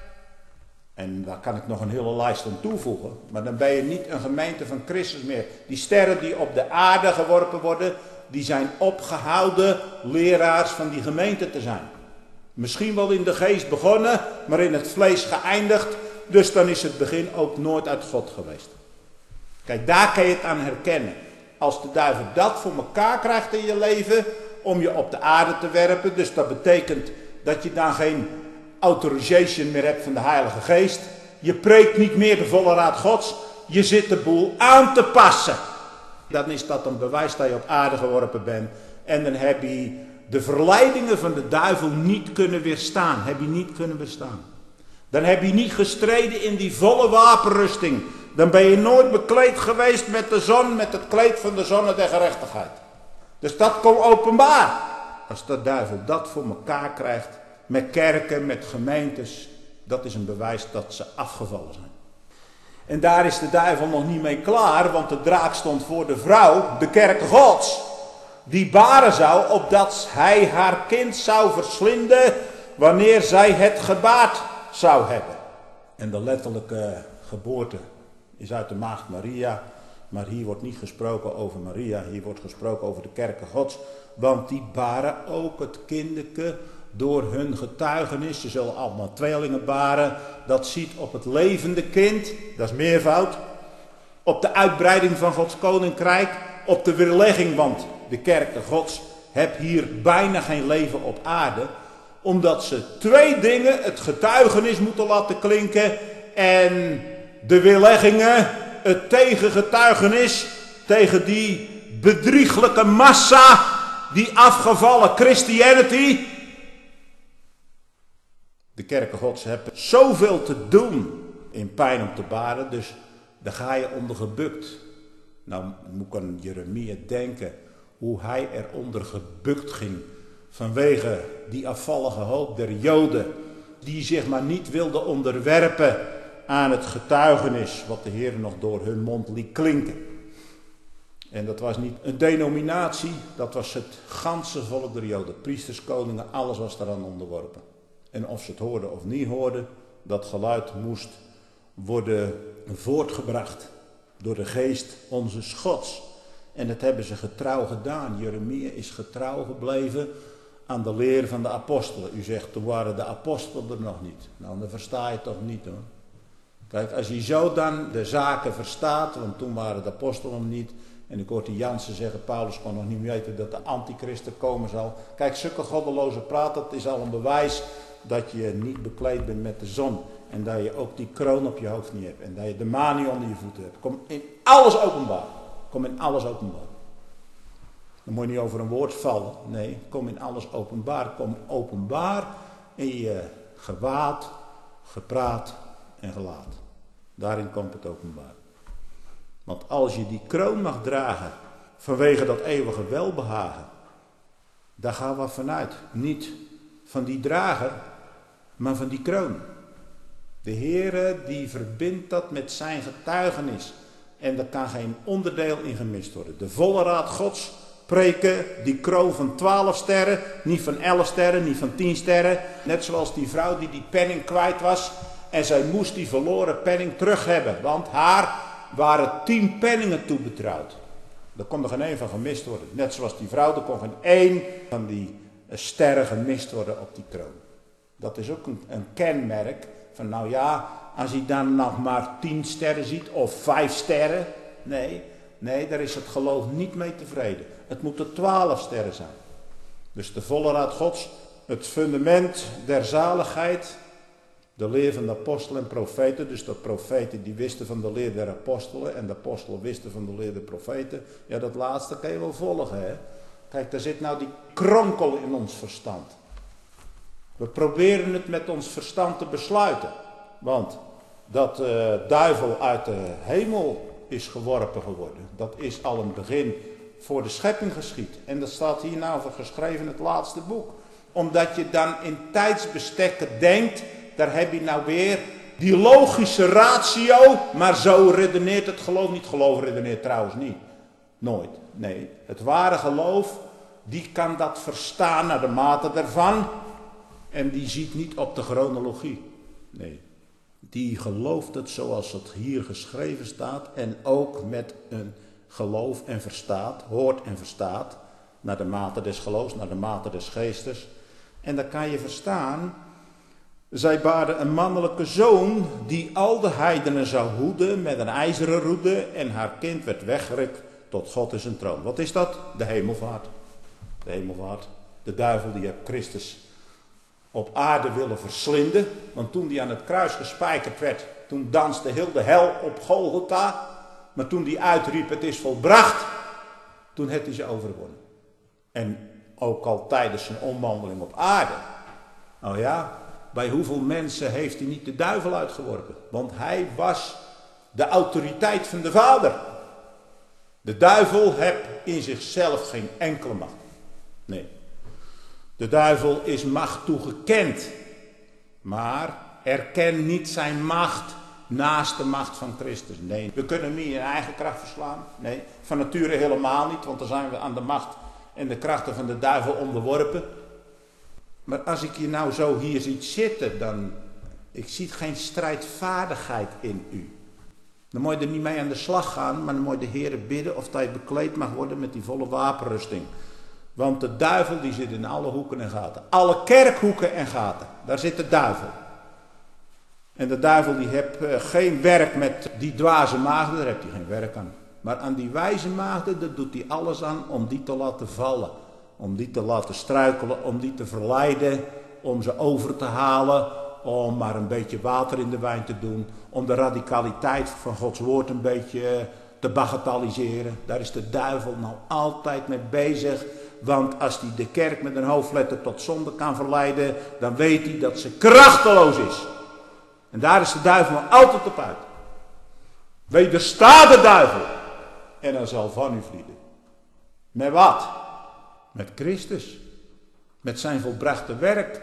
Speaker 2: En daar kan ik nog een hele lijst aan toevoegen. Maar dan ben je niet een gemeente van Christus meer. Die sterren die op de aarde geworpen worden. Die zijn opgehouden leraars van die gemeente te zijn. Misschien wel in de geest begonnen, maar in het vlees geëindigd. Dus dan is het begin ook nooit uit God geweest. Kijk, daar kan je het aan herkennen. Als de duivel dat voor elkaar krijgt in je leven, om je op de aarde te werpen. Dus dat betekent dat je dan geen authorization meer hebt van de Heilige Geest. Je preekt niet meer de volle raad Gods. Je zit de boel aan te passen. Dan is dat een bewijs dat je op aarde geworpen bent. En dan heb je de verleidingen van de duivel niet kunnen weerstaan. Heb je niet kunnen weerstaan. Dan heb je niet gestreden in die volle wapenrusting. Dan ben je nooit bekleed geweest met de zon, met het kleed van de zonne der gerechtigheid. Dus dat komt openbaar. Als de duivel dat voor elkaar krijgt, met kerken, met gemeentes, dat is een bewijs dat ze afgevallen zijn. En daar is de duivel nog niet mee klaar, want de draak stond voor de vrouw, de kerk Gods, die baren zou, opdat hij haar kind zou verslinden, wanneer zij het gebaard zou hebben. En de letterlijke geboorte is uit de maagd Maria. Maar hier wordt niet gesproken over Maria, hier wordt gesproken over de kerken Gods. Want die baren ook het kindeke door hun getuigenis. Ze zullen allemaal tweelingen baren. Dat ziet op het levende kind, dat is meervoud. Op de uitbreiding van Gods koninkrijk. Op de weerlegging, want de kerken Gods hebben hier bijna geen leven op aarde. Omdat ze twee dingen, het getuigenis moeten laten klinken. En de weerleggingen, het tegengetuigenis tegen die bedrieglijke massa, die afgevallen Christianity. De kerken Gods hebben zoveel te doen in pijn om te baren, dus daar ga je onder gebukt. Nou moet ik aan Jeremia denken hoe hij eronder gebukt ging vanwege die afvallige hoop der Joden, die zich maar niet wilden onderwerpen aan het getuigenis wat de Heer nog door hun mond liet klinken. En dat was niet een denominatie, dat was het ganse volk der Joden. Priesters, koningen, alles was daaraan onderworpen. En of ze het hoorden of niet hoorden, dat geluid moest worden voortgebracht door de geest onze Gods. En dat hebben ze getrouw gedaan. Jeremia is getrouw gebleven aan de leer van de apostelen. U zegt, toen waren de apostelen er nog niet. Nou, dan versta je het toch niet hoor. Kijk, als je zo dan de zaken verstaat, want toen waren de apostelen nog niet. En ik hoorde Jansen zeggen, Paulus kon nog niet weten dat de antichrist er komen zal. Kijk, zulke goddeloze praat, dat is al een bewijs dat je niet bekleed bent met de zon. En dat je ook die kroon op je hoofd niet hebt. En dat je de maan niet onder je voeten hebt. Kom in alles openbaar. Kom in alles openbaar. Dan moet je niet over een woord vallen. Nee, kom in alles openbaar. Kom openbaar in je gewaad, gepraat en gelaat. Daarin komt het openbaar. Want als je die kroon mag dragen vanwege dat eeuwige welbehagen, daar gaan we vanuit. Niet van die drager, maar van die kroon. De Heere die verbindt dat met zijn getuigenis. En daar kan geen onderdeel in gemist worden. De volle raad Gods preken die kroon van 12 sterren. Niet van 11 sterren, niet van 10 sterren. Net zoals die vrouw die penning kwijt was. En zij moest die verloren penning terug hebben. Want haar waren 10 penningen toebetrouwd. Daar kon er geen één van gemist worden. Net zoals die vrouw, er kon geen één van die sterren gemist worden op die kroon. Dat is ook een kenmerk van nou ja, als hij dan nog maar 10 sterren ziet of 5 sterren. Nee, daar is het geloof niet mee tevreden. Het moeten 12 sterren zijn. Dus de volle raad Gods, het fundament der zaligheid, de leer van de apostelen en profeten. Dus de profeten die wisten van de leer der apostelen en de apostelen wisten van de leer der profeten. Ja, dat laatste kan je wel volgen, hè. Kijk, daar zit nou die kronkel in ons verstand. We proberen het met ons verstand te besluiten. Want dat duivel uit de hemel is geworpen geworden. Dat is al een begin voor de schepping geschied. En dat staat hier nou voor geschreven in het laatste boek. Omdat je dan in tijdsbestekken denkt, daar heb je nou weer die logische ratio. Maar zo redeneert het geloof niet. Geloof redeneert trouwens niet. Nooit. Nee, het ware geloof, die kan dat verstaan naar de mate daarvan. En die ziet niet op de chronologie. Nee, die gelooft het zoals het hier geschreven staat. En ook met een geloof en verstaat, hoort en verstaat. Naar de mate des geloofs, naar de mate des geestes. En dan kan je verstaan. Zij baarde een mannelijke zoon die al de heidenen zou hoeden met een ijzeren roede. En haar kind werd weggerukt tot God in zijn troon. Wat is dat? De hemelvaart. De hemelvaart. De duivel die heeft Christus op aarde willen verslinden. Want toen die aan het kruis gespijkerd werd, toen danste heel de hel op Golgotha. Maar toen die uitriep, het is volbracht, toen heeft hij ze overwonnen. En ook al tijdens zijn omwandeling op aarde. Nou ja, bij hoeveel mensen heeft hij niet de duivel uitgeworpen? Want hij was de autoriteit van de Vader. De duivel heeft in zichzelf geen enkele macht. Nee. De duivel is macht toegekend. Maar erken niet zijn macht naast de macht van Christus. Nee, we kunnen hem niet in eigen kracht verslaan. Nee, van nature helemaal niet. Want dan zijn we aan de macht en de krachten van de duivel onderworpen. Maar als ik je nou zo hier ziet zitten, dan ik zie geen strijdvaardigheid in u. Dan moet je er niet mee aan de slag gaan, maar dan moet je de Heere bidden of dat je bekleed mag worden met die volle wapenrusting. Want de duivel die zit in alle hoeken en gaten. Alle kerkhoeken en gaten, daar zit de duivel. En de duivel die heeft geen werk met die dwaze maagden, daar heeft hij geen werk aan. Maar aan die wijze maagden, daar doet hij alles aan om die te laten vallen. Om die te laten struikelen, om die te verleiden, om ze over te halen, om maar een beetje water in de wijn te doen. Om de radicaliteit van Gods woord een beetje te bagatelliseren. Daar is de duivel nou altijd mee bezig. Want als hij de kerk met een hoofdletter tot zonde kan verleiden, dan weet hij dat ze krachteloos is. En daar is de duivel nog altijd op uit. Wedersta de duivel. En hij zal van u vlieden. Met wat? Met Christus. Met zijn volbrachte werk.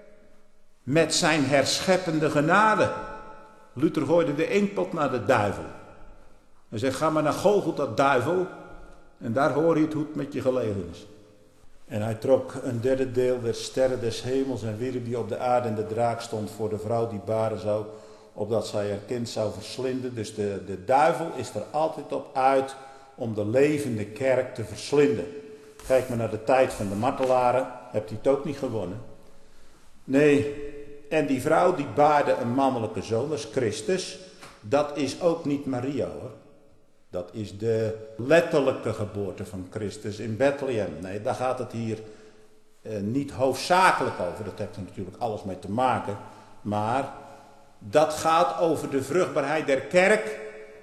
Speaker 2: Met zijn herscheppende genade. Luther gooide de inkpot naar de duivel. Hij zegt, ga maar naar Golgotha, duivel. En daar hoor je het hoe het met je gelegen is. En hij trok een derde deel der sterren des hemels en wierp die op de aarde en de draak stond voor de vrouw die baren zou, opdat zij haar kind zou verslinden. Dus de duivel is er altijd op uit om de levende kerk te verslinden. Kijk maar naar de tijd van de martelaren, hebt hij het ook niet gewonnen. Nee, en die vrouw die baarde een mannelijke zoon, dat is Christus. Dat is ook niet Maria hoor. Dat is de letterlijke geboorte van Christus in Bethlehem. Nee, daar gaat het hier niet hoofdzakelijk over. Dat heeft er natuurlijk alles mee te maken. Maar dat gaat over de vruchtbaarheid der kerk.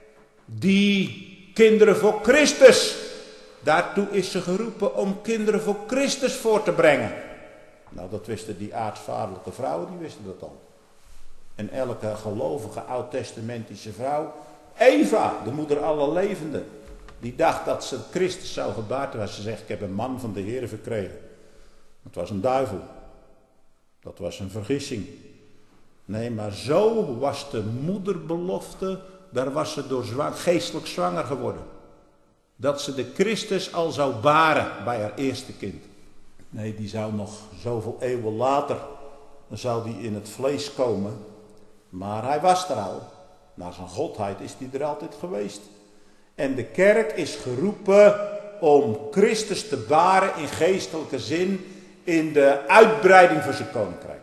Speaker 2: Die kinderen voor Christus. Daartoe is ze geroepen om kinderen voor Christus voor te brengen. Nou, dat wisten die aartsvaderlijke vrouwen, die wisten dat al. En elke gelovige oud-testamentische vrouw, Eva, de moeder aller levenden, die dacht dat ze Christus zou gebaard hebben. Ze zegt, ik heb een man van de Heere verkregen. Het was een duivel. Dat was een vergissing. Nee, maar zo was de moederbelofte, daar was ze door geestelijk zwanger geworden. Dat ze de Christus al zou baren bij haar eerste kind. Nee, die zou nog zoveel eeuwen later, dan zou die in het vlees komen. Maar hij was er al. Naar zijn godheid is hij er altijd geweest. En de kerk is geroepen om Christus te baren in geestelijke zin in de uitbreiding van zijn koninkrijk.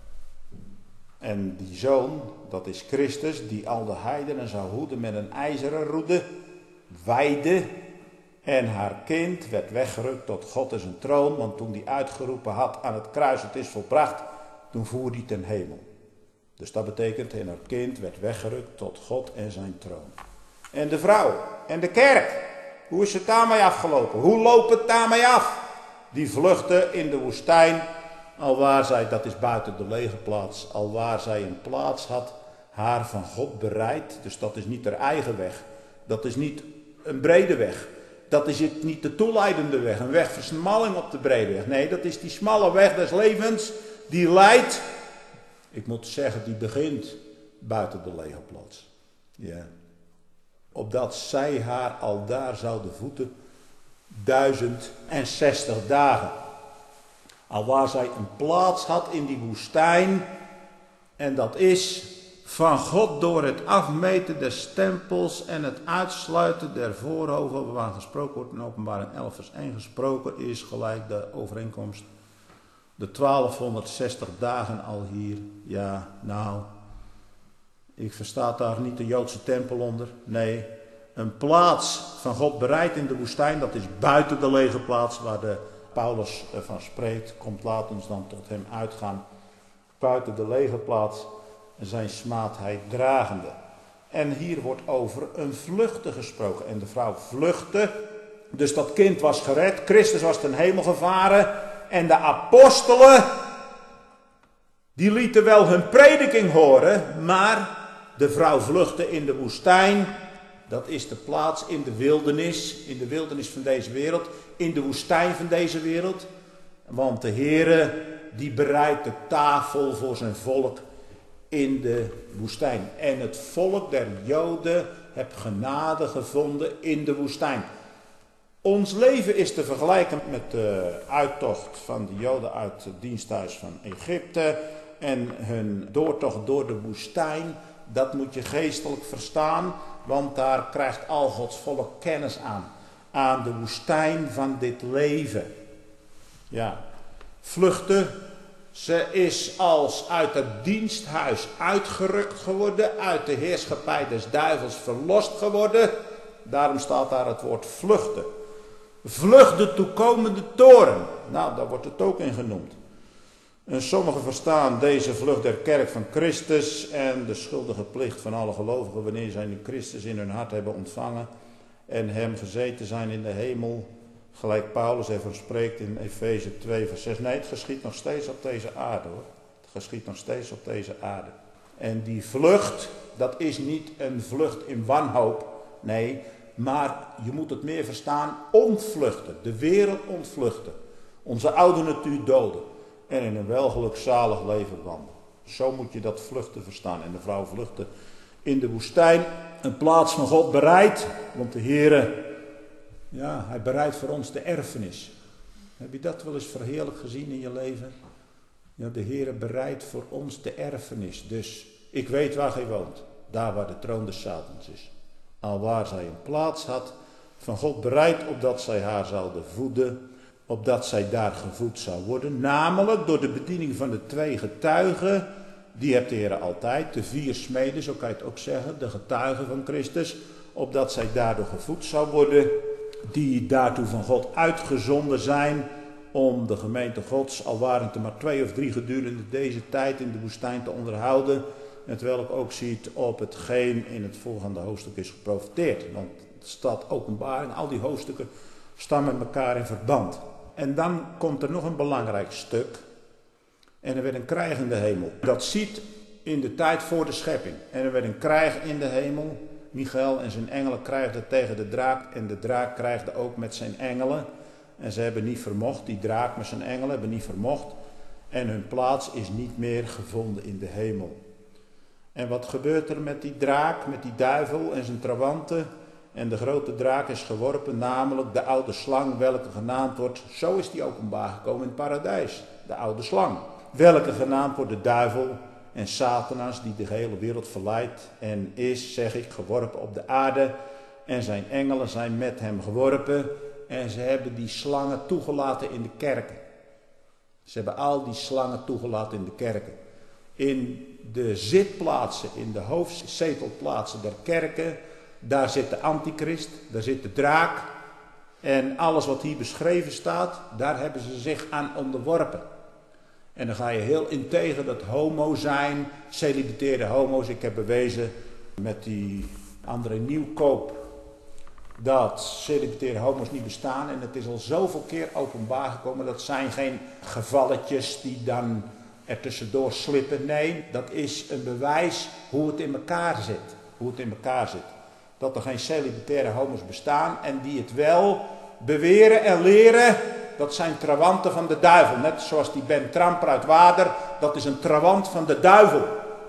Speaker 2: En die zoon, dat is Christus, die al de heidenen zou hoeden met een ijzeren roede, weide. En haar kind werd weggerukt tot God en zijn troon, want toen hij uitgeroepen had aan het kruis, het is volbracht, toen voer hij ten hemel. Dus dat betekent, en haar kind werd weggerukt tot God en zijn troon. En de vrouw en de kerk, hoe is het daarmee afgelopen? Hoe loopt het daarmee af? Die vluchten in de woestijn, alwaar zij, dat is buiten de legerplaats, alwaar zij een plaats had, haar van God bereid. Dus dat is niet haar eigen weg, dat is niet een brede weg. Dat is niet de toeleidende weg, een wegversmalling op de brede weg. Nee, dat is die smalle weg des levens, die leidt, ik moet zeggen, die begint buiten de legerplaats. Ja. Opdat zij haar al daar zouden voeten 1060 dagen. Alwaar zij een plaats had in die woestijn. En dat is van God door het afmeten des tempels en het uitsluiten der voorhoven, waar gesproken wordt in Openbaring 11 vers 1 gesproken is, gelijk de overeenkomst. De 1260 dagen al hier. Ja, nou, ik versta daar niet de Joodse tempel onder. Nee, een plaats van God bereid in de woestijn, dat is buiten de legerplaats waar de Paulus van spreekt. Komt, laat ons dan tot hem uitgaan. Buiten de legerplaats, zijn smaadheid dragende. En hier wordt over een vluchten gesproken. En de vrouw vluchtte. Dus dat kind was gered. Christus was ten hemel gevaren. En de apostelen, die lieten wel hun prediking horen. Maar de vrouw vluchtte in de woestijn. Dat is de plaats in de wildernis. In de wildernis van deze wereld. In de woestijn van deze wereld. Want de Heere, die bereidt de tafel voor zijn volk in de woestijn. En het volk der Joden heeft genade gevonden in de woestijn. Ons leven is te vergelijken met de uittocht van de Joden uit het diensthuis van Egypte. En hun doortocht door de woestijn dat moet je geestelijk verstaan, want daar krijgt al Gods volk kennis aan. Aan de woestijn van dit leven. Ja, vluchten. Ze is als uit het diensthuis uitgerukt geworden, uit de heerschappij des duivels verlost geworden. Daarom staat daar het woord vluchten. Vlucht de toekomende toren. Nou, daar wordt het ook in genoemd. En sommigen verstaan deze vlucht der kerk van Christus en de schuldige plicht van alle gelovigen wanneer zij nu Christus in hun hart hebben ontvangen en hem gezeten zijn in de hemel, gelijk Paulus ervan spreekt in Efeze 2 vers 6. Nee, het geschiet nog steeds op deze aarde hoor. Het geschiet nog steeds op deze aarde. En die vlucht, dat is niet een vlucht in wanhoop, nee, maar je moet het meer verstaan, ontvluchten, de wereld ontvluchten, onze oude natuur doden en in een welgelukzalig leven wandelen. Zo moet je dat vluchten verstaan. En de vrouw vluchtte in de woestijn, een plaats van God bereid, want de Heere, ja, hij bereidt voor ons de erfenis. Heb je dat wel eens verheerlijk gezien in je leven? Ja, de Heere bereidt voor ons de erfenis. Dus ik weet waar gij woont, daar waar de troon des Satans is. Alwaar zij een plaats had, van God bereid opdat zij haar zouden voeden, opdat zij daar gevoed zou worden. Namelijk door de bediening van de 2 getuigen, die hebt de Heer altijd, de 4 smeden, zo kan je het ook zeggen, de getuigen van Christus, opdat zij daardoor gevoed zou worden, die daartoe van God uitgezonden zijn om de gemeente Gods, al waren het er maar 2 of 3 gedurende deze tijd in de woestijn te onderhouden. En terwijl ik ook ziet op hetgeen in het volgende hoofdstuk is geprofiteerd. Want het staat Openbaring, al die hoofdstukken staan met elkaar in verband. En dan komt er nog een belangrijk stuk. En er werd een krijg in de hemel. Dat ziet in de tijd voor de schepping. En er werd een krijg in de hemel. Michael en zijn engelen krijgden tegen de draak. En de draak krijgde ook met zijn engelen. En ze hebben niet vermocht. Die draak met zijn engelen hebben niet vermocht. En hun plaats is niet meer gevonden in de hemel. En wat gebeurt er met die draak, met die duivel en zijn trawanten? En de grote draak is geworpen, namelijk de oude slang, welke genaamd wordt, zo is die openbaar gekomen in het paradijs, de oude slang. Welke genaamd wordt de duivel en Satanas, die de hele wereld verleidt en is, zeg ik, geworpen op de aarde. En zijn engelen zijn met hem geworpen en ze hebben die slangen toegelaten in de kerken. Ze hebben al die slangen toegelaten in de kerken. In de zitplaatsen, in de hoofdzetelplaatsen der kerken, daar zit de antichrist, daar zit de draak. En alles wat hier beschreven staat, daar hebben ze zich aan onderworpen. En dan ga je heel integer dat homo zijn, celibataire homo's. Ik heb bewezen met die André Nieuwkoop dat celibataire homo's niet bestaan. En het is al zoveel keer openbaar gekomen. Dat zijn geen gevalletjes die dan er tussendoor slippen. Nee, dat is een bewijs hoe het in elkaar zit. Hoe het in elkaar zit. Dat er geen celibataire homo's bestaan en die het wel beweren en leren. Dat zijn trawanten van de duivel. Net zoals die Ben Tramper uit Wader. Dat is een trawant van de duivel.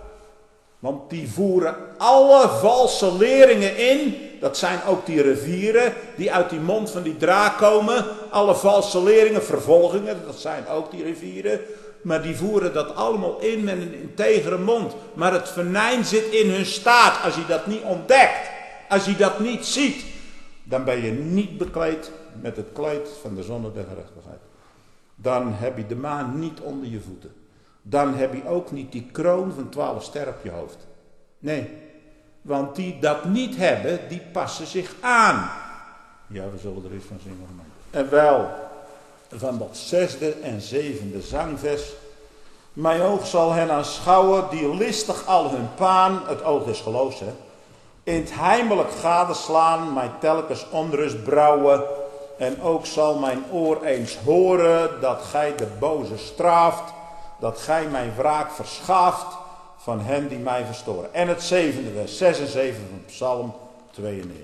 Speaker 2: Want die voeren alle valse leringen in. Dat zijn ook die rivieren die uit die mond van die draak komen. Alle valse leringen, vervolgingen, dat zijn ook die rivieren. Maar die voeren dat allemaal in met een integere mond. Maar het venijn zit in hun staart. Als je dat niet ontdekt, als je dat niet ziet, dan ben je niet bekleed met het kleed van de zonde der gerechtigheid. Dan heb je de maan niet onder je voeten. Dan heb je ook niet die kroon van 12 sterren op je hoofd. Nee, want die dat niet hebben, die passen zich aan. Ja, we zullen er eens van zingen. En wel van dat 6e en 7e zangvers. Mijn oog zal hen aanschouwen die listig al hun paan, het oog des geloofs, in het heimelijk gadeslaan, mij telkens onrust brouwen. En ook zal mijn oor eens horen dat gij de boze straaft, dat gij mijn wraak verschaaft van hen die mij verstoren. En het 7e vers, 6 en 7 van Psalm 92.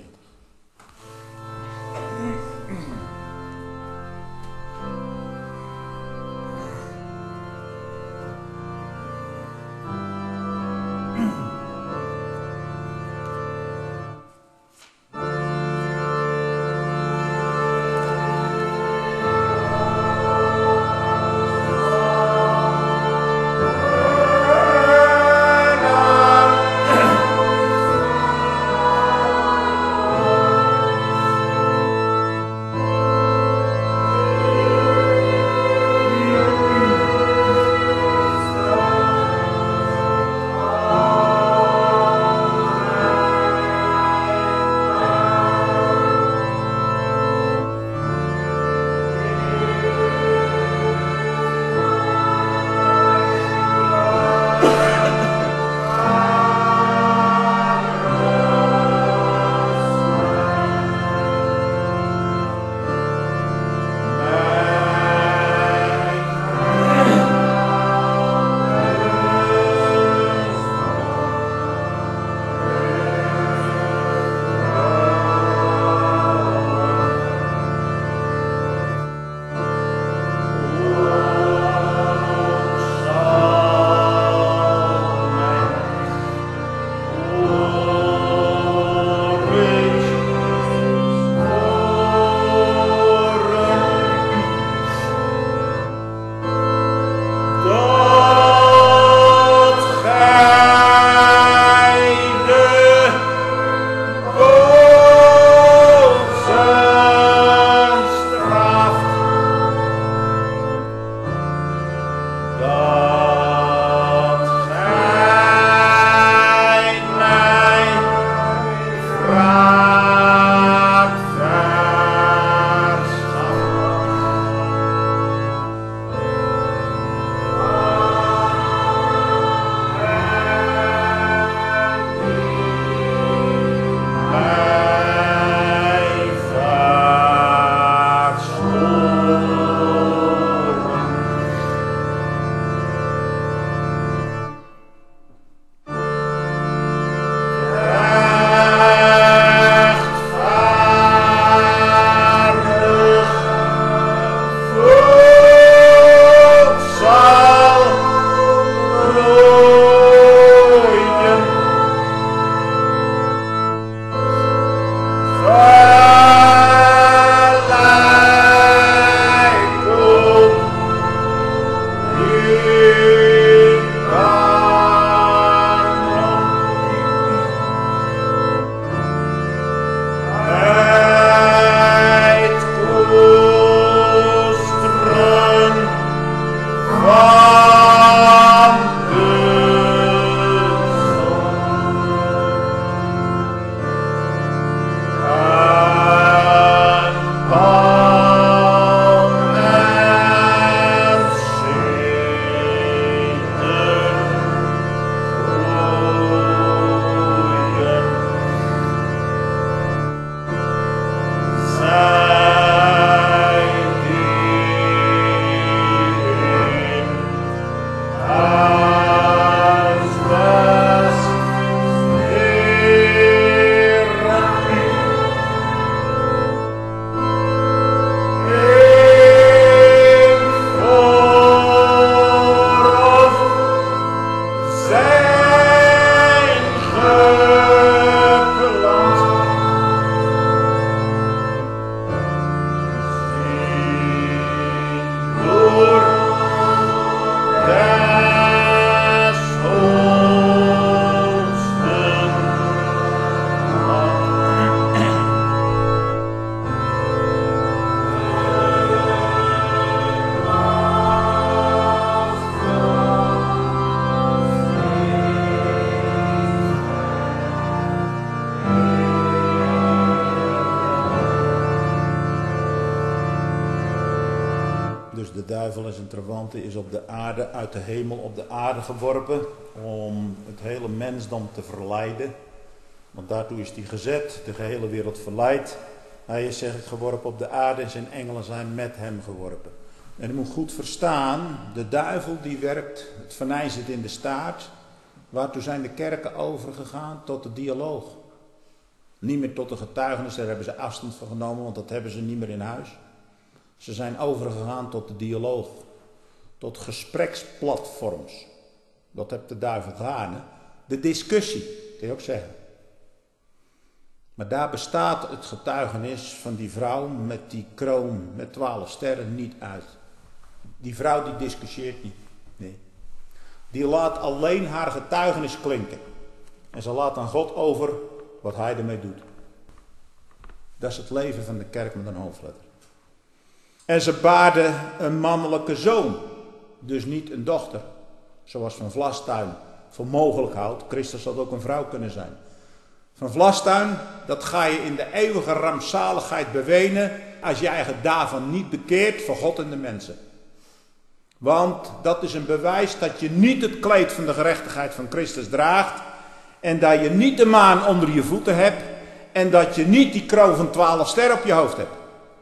Speaker 2: duivel en zijn trawanten is op de aarde, uit de hemel op de aarde geworpen om het hele mensdom te verleiden. Want daartoe is hij gezet, de gehele wereld verleidt. Hij is, zeg ik, geworpen op de aarde en zijn engelen zijn met hem geworpen. En u moet goed verstaan, de duivel die werkt, het venijn zit in de staart. Waartoe zijn de kerken overgegaan? Tot de dialoog. Niet meer tot de getuigenis, daar hebben ze afstand van genomen, want dat hebben ze niet meer in huis. Ze zijn overgegaan tot de dialoog. Tot gespreksplatforms. Dat heeft de duivel gedaan. Hè? De discussie, kun je ook zeggen. Maar daar bestaat het getuigenis van die vrouw met die kroon met 12 sterren niet uit. Die vrouw die discussieert niet. Nee. Die laat alleen haar getuigenis klinken. En ze laat aan God over wat hij ermee doet. Dat is het leven van de kerk met een hoofdletter. En ze baarde een mannelijke zoon. Dus niet een dochter. Zoals Van Vlastuin voor mogelijk houdt. Christus had ook een vrouw kunnen zijn. Van Vlastuin, dat ga je in de eeuwige rampzaligheid bewenen als je eigen daarvan niet bekeert voor God en de mensen. Want dat is een bewijs dat je niet het kleed van de gerechtigheid van Christus draagt en dat je niet de maan onder je voeten hebt en dat je niet die kroon van 12 sterren op je hoofd hebt.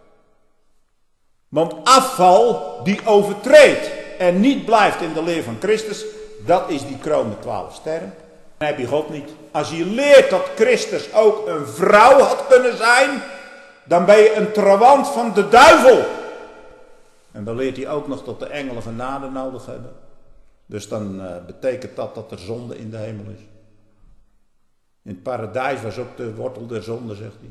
Speaker 2: Want afval die overtreedt en niet blijft in de leer van Christus, dat is die kroon met 12 sterren. Dan heb je God niet. Als je leert dat Christus ook een vrouw had kunnen zijn, dan ben je een trawant van de duivel. En dan leert hij ook nog dat de engelen genade nodig hebben. Dus dan betekent dat er zonde in de hemel is. In het paradijs was ook de wortel der zonde, zegt hij.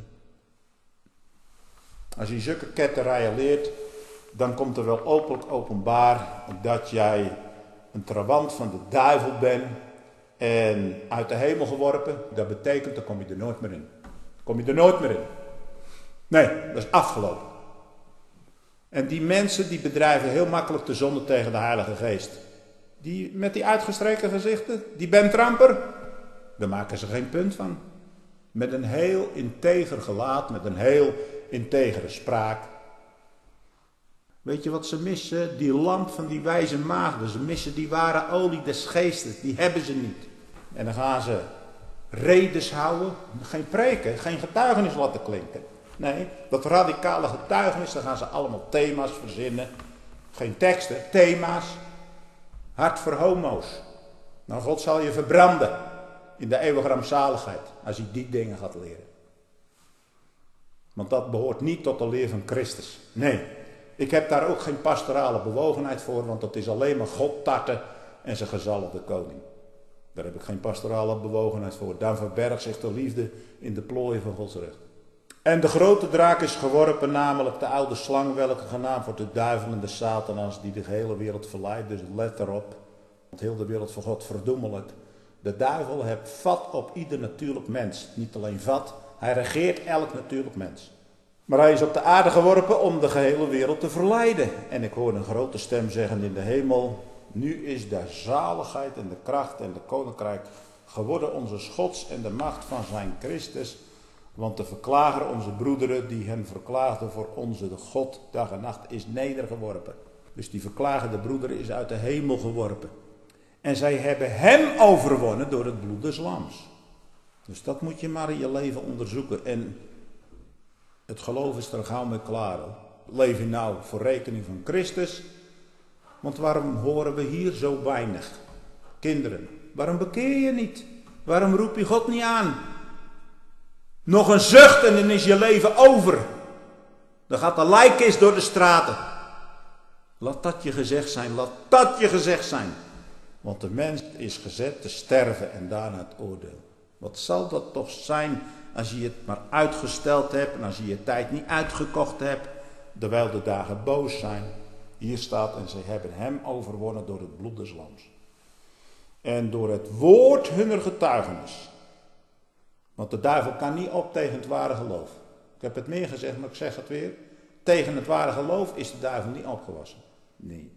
Speaker 2: Als je zulke ketterijen leert, dan komt er wel openlijk openbaar dat jij een trawant van de duivel bent en uit de hemel geworpen. Dat betekent, dan kom je er nooit meer in. Kom je er nooit meer in. Nee, dat is afgelopen. En die mensen die bedrijven heel makkelijk de zonde tegen de Heilige Geest. Die met die uitgestreken gezichten, die bentramper, daar maken ze geen punt van. Met een heel integer gelaat, met een heel integere spraak. Weet je wat ze missen? Die lamp van die wijze maagden. Ze missen die ware olie des geestes. Die hebben ze niet. En dan gaan ze redes houden. Geen preken, geen getuigenis laten klinken. Nee, dat radicale getuigenis, daar gaan ze allemaal thema's verzinnen. Geen teksten, thema's. Hart voor homo's. Nou, God zal je verbranden in de eeuwige rampzaligheid als je die dingen gaat leren. Want dat behoort niet tot de leer van Christus. Nee, ik heb daar ook geen pastorale bewogenheid voor, want dat is alleen maar God tarten en zijn gezalfde koning. Daar heb ik geen pastorale bewogenheid voor. Dan verbergt zich de liefde in de plooien van Gods recht. En de grote draak is geworpen, namelijk de oude slang, welke genaamd wordt de duivel en de satanas, die de hele wereld verleidt. Dus let erop, want heel de wereld voor God verdoemelijk. De duivel heeft vat op ieder natuurlijk mens. Niet alleen vat, hij regeert elk natuurlijk mens. Maar hij is op de aarde geworpen om de gehele wereld te verleiden. En ik hoor een grote stem zeggen in de hemel: nu is de zaligheid en de kracht en de koninkrijk geworden onze Gods en de macht van zijn Christus. Want de verklager, onze broederen, die hem verklaagden voor onze de God, dag en nacht, is nedergeworpen. Dus die verklagende broederen is uit de hemel geworpen. En zij hebben hem overwonnen door het bloed des lams. Dus dat moet je maar in je leven onderzoeken. En het geloof is er gauw mee klaar. Leef je nou voor rekening van Christus? Want waarom horen we hier zo weinig? Kinderen, waarom bekeer je niet? Waarom roep je God niet aan? Nog een zucht en dan is je leven over. Dan gaat de lijkkist door de straten. Laat dat je gezegd zijn, laat dat je gezegd zijn. Want de mens is gezet te sterven en daarna het oordeel. Wat zal dat toch zijn als je het maar uitgesteld hebt en als je je tijd niet uitgekocht hebt, terwijl de dagen boos zijn. Hier staat, en ze hebben hem overwonnen door het bloed des lams. En door het woord hunner getuigenis. Want de duivel kan niet op tegen het ware geloof. Ik heb het meer gezegd, maar ik zeg het weer. Tegen het ware geloof is de duivel niet opgewassen. Nee.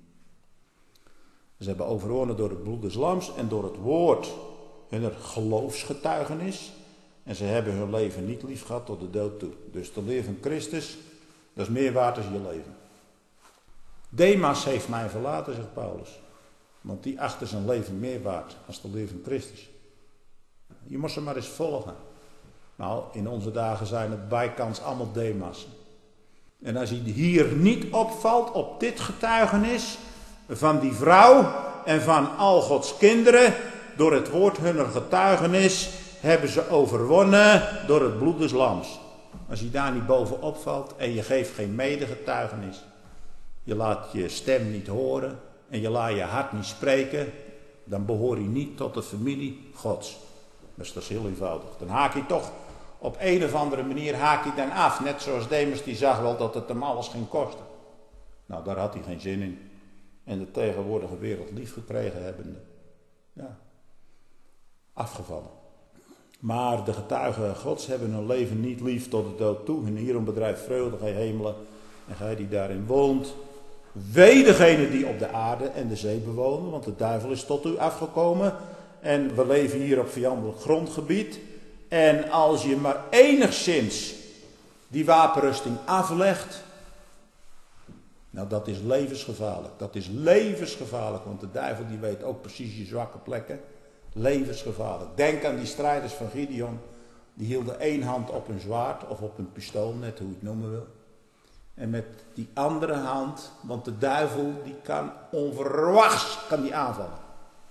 Speaker 2: Ze hebben overwonnen door het bloed des lams en door het woord hunner geloofsgetuigenis. En ze hebben hun leven niet lief gehad tot de dood toe. Dus de leer van Christus, dat is meer waard dan je leven. Demas heeft mij verlaten, zegt Paulus. Want die achter zijn leven meer waard als de leer van Christus. Je moest ze maar eens volgen. Nou, in onze dagen zijn het bijkans allemaal Demassen. En als hij hier niet opvalt op dit getuigenis van die vrouw en van al Gods kinderen, door het woord hunner getuigenis hebben ze overwonnen door het bloed des lams. Als hij daar niet bovenop valt en je geeft geen medegetuigenis, je laat je stem niet horen en je laat je hart niet spreken, dan behoor je niet tot de familie Gods. Dus dat is heel eenvoudig. Dan haak je toch op een of andere manier dan af. Net zoals Demas, die zag wel dat het hem alles ging kosten. Nou, daar had hij geen zin in. En de tegenwoordige wereld lief gekregen hebbende. Ja, afgevallen. Maar de getuigen Gods hebben hun leven niet lief tot de dood toe. En hierom bedrijft vreugde, gij hemelen, en gij die daarin woont. Wee degene die op de aarde en de zee bewonen, want de duivel is tot u afgekomen. En we leven hier op vijandelijk grondgebied. En als je maar enigszins die wapenrusting aflegt, nou, dat is levensgevaarlijk. Dat is levensgevaarlijk, want de duivel die weet ook precies je zwakke plekken. Levensgevaarlijk. Denk aan die strijders van Gideon. Die hielden één hand op hun zwaard of op hun pistool, net hoe je het noemen wil. En met die andere hand, want de duivel die kan onverwachts aanvallen.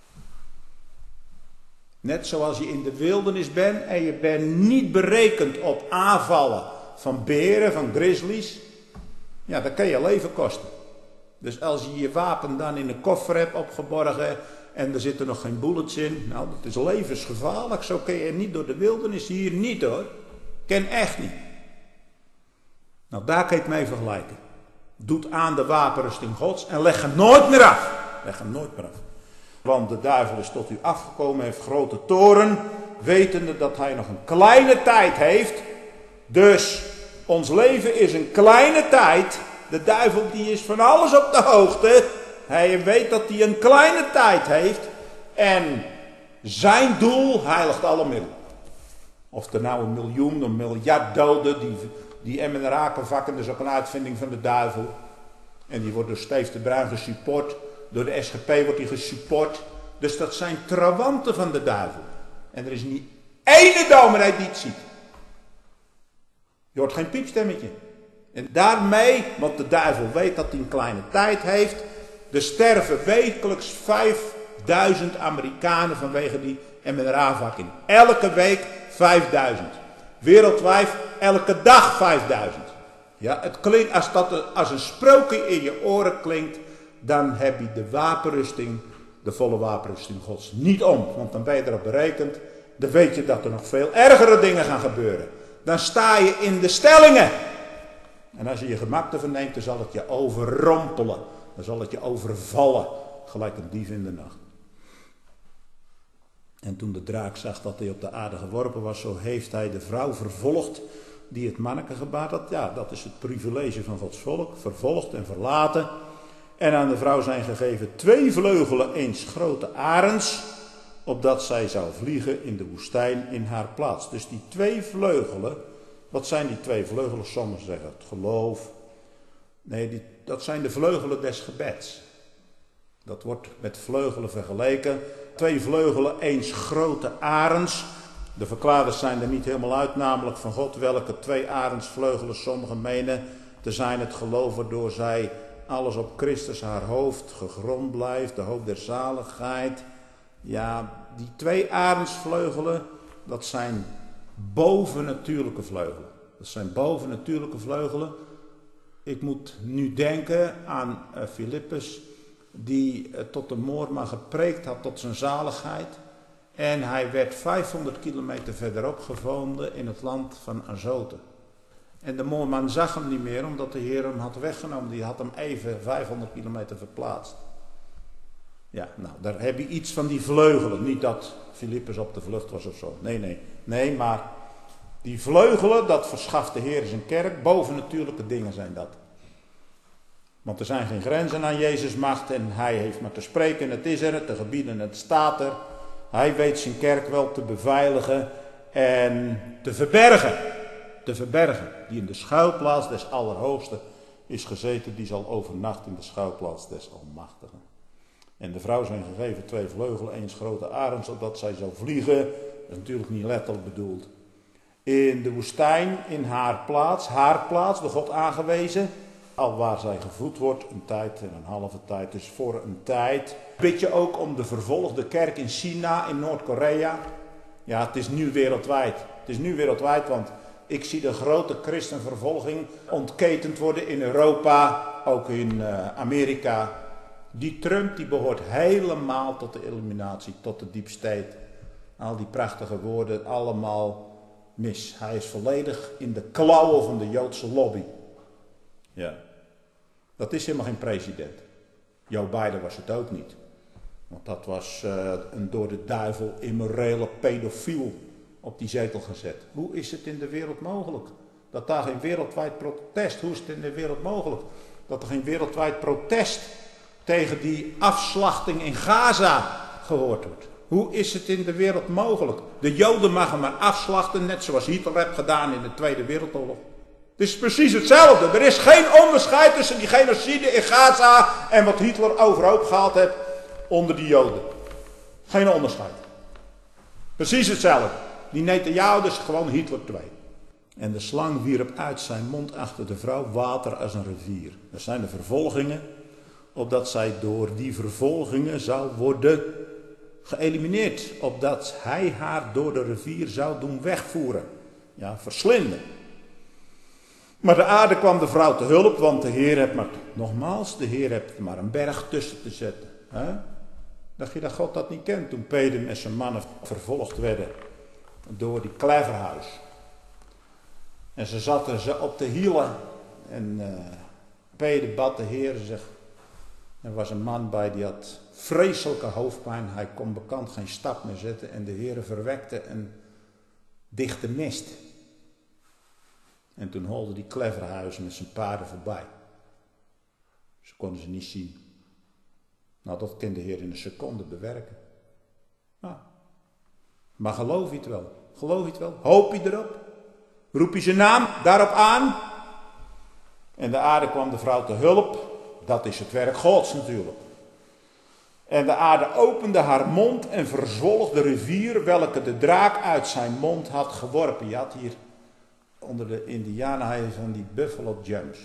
Speaker 2: Net zoals je in de wildernis bent en je bent niet berekend op aanvallen van beren, van grizzlies. Ja, dat kan je leven kosten. Dus als je je wapen dan in een koffer hebt opgeborgen en er zitten nog geen bullets in. Nou, dat is levensgevaarlijk. Zo kun je niet door de wildernis, hier niet hoor. Ken echt niet. Nou, daar kun je het mee vergelijken. Doet aan de wapenrusting Gods en leg hem nooit meer af. Leg hem nooit meer af. Want de duivel is tot u afgekomen, heeft grote toren, wetende dat hij nog een kleine tijd heeft. Dus ons leven is een kleine tijd. De duivel die is van alles op de hoogte. Hij weet dat hij een kleine tijd heeft. En zijn doel heiligt alle middelen. Of er nou 1 miljoen, 1 miljard doden, die MNRA-vakken, dat is ook een uitvinding van de duivel. En die wordt door Steve de Bruin gesupport. Door de SGP wordt die gesupport. Dus dat zijn trawanten van de duivel. En er is niet ene dominee die het ziet. Je hoort geen piepstemmetje. En daarmee, want de duivel weet dat hij een kleine tijd heeft. Er sterven wekelijks 5000 Amerikanen vanwege die MNRA-vakking. Elke week 5000. Wereldwijd elke dag 5000. Ja, het klinkt als een sprookje in je oren klinkt. Dan heb je de wapenrusting, de volle wapenrusting Gods, niet om. Want dan ben je erop berekend. Dan weet je dat er nog veel ergere dingen gaan gebeuren. Dan sta je in de stellingen. En als je je gemak ervan neemt, dan zal het je overrompelen. Dan zal het je overvallen. Gelijk een dief in de nacht. En toen de draak zag dat hij op de aarde geworpen was, zo heeft hij de vrouw vervolgd die het manneke gebaard had. Ja, dat is het privilege van Gods volk. Vervolgd en verlaten. En aan de vrouw zijn gegeven 2 vleugelen eens grote arends, opdat zij zou vliegen in de woestijn in haar plaats. Dus die 2 vleugelen, wat zijn die 2 vleugelen? Sommigen zeggen het geloof. Nee, dat zijn de vleugelen des gebeds. Dat wordt met vleugelen vergeleken. 2 vleugelen eens grote arends. De verklaarders zijn er niet helemaal uit, namelijk van God welke 2 arendsvleugelen sommigen menen te zijn het geloof waardoor zij alles op Christus haar hoofd gegrond blijft, de hoop der zaligheid. Ja, die 2 arendsvleugelen, dat zijn bovennatuurlijke vleugelen. Dat zijn bovennatuurlijke vleugelen. Ik moet nu denken aan Filippus, die tot de moorman gepreekt had tot zijn zaligheid. En hij werd 500 kilometer verderop gevonden in het land van Azote. En de moorman zag hem niet meer, omdat de Heer hem had weggenomen. Die had hem even 500 kilometer verplaatst. Ja, nou, daar heb je iets van die vleugelen. Niet dat Filippus op de vlucht was of zo. Nee, maar die vleugelen, dat verschaft de Heer zijn kerk. Bovennatuurlijke dingen zijn dat. Want er zijn geen grenzen aan Jezus' macht. En hij heeft maar te spreken, het is er, te gebieden, het staat er. Hij weet zijn kerk wel te beveiligen en te verbergen. Die in de schuilplaats des Allerhoogsten is gezeten, die zal overnachten in de schuilplaats des Almachtigen. En de vrouw zijn gegeven 2 vleugelen, 1 grote arend, zodat zij zou vliegen. Dat is natuurlijk niet letterlijk bedoeld. In de woestijn, in haar plaats, door God aangewezen. Alwaar zij gevoed wordt, een tijd en een halve tijd, dus voor een tijd. Bid je ook om de vervolgde kerk in China, in Noord-Korea. Ja, het is nu wereldwijd. Het is nu wereldwijd, want ik zie de grote christenvervolging ontketend worden in Europa, ook in Amerika. Die Trump die behoort helemaal tot de illuminatie, tot de deep state. Al die prachtige woorden, allemaal mis. Hij is volledig in de klauwen van de Joodse lobby. Ja, dat is helemaal geen president. Joe Biden was het ook niet. Want dat was een door de duivel immorele pedofiel op die zetel gezet. Hoe is het in de wereld mogelijk? Dat daar geen wereldwijd protest, hoe is het in de wereld mogelijk? Dat er geen wereldwijd protest tegen die afslachting in Gaza gehoord wordt. Hoe is het in de wereld mogelijk? De Joden mag hem maar afslachten, net zoals Hitler heeft gedaan in de Tweede Wereldoorlog. Het is precies hetzelfde. Er is geen onderscheid tussen die genocide in Gaza en wat Hitler overhoop gehaald heeft onder die Joden. Geen onderscheid. Precies hetzelfde. Die Netanyahu is gewoon Hitler 2. En de slang wierp uit zijn mond achter de vrouw water als een rivier. Dat zijn de vervolgingen, opdat zij door die vervolgingen zou worden geëlimineerd. Opdat hij haar door de rivier zou doen wegvoeren. Ja, verslinden. Maar de aarde kwam de vrouw te hulp, want de Heer heeft maar, nogmaals, de Heer heeft maar een berg tussen te zetten. Dacht je dat God dat niet kent toen Pedem en zijn mannen vervolgd werden door die Kleverhuis. En ze zaten ze op de hielen en Pedem bad de Heer, zegt, er was een man bij die had vreselijke hoofdpijn, hij kon bekend geen stap meer zetten en de Heer verwekte een dichte mist. En toen holde die Kleverhuis met zijn paarden voorbij. Ze konden ze niet zien. Nou, dat kan de Heer in een seconde bewerken. Nou, maar geloof je het wel? Geloof je het wel? Hoop je erop? Roep je zijn naam daarop aan? En de aarde kwam de vrouw te hulp. Dat is het werk Gods natuurlijk. En de aarde opende haar mond en verzwolg de rivier welke de draak uit zijn mond had geworpen. Je had hier onder de Indianen van die Buffalo Jumps.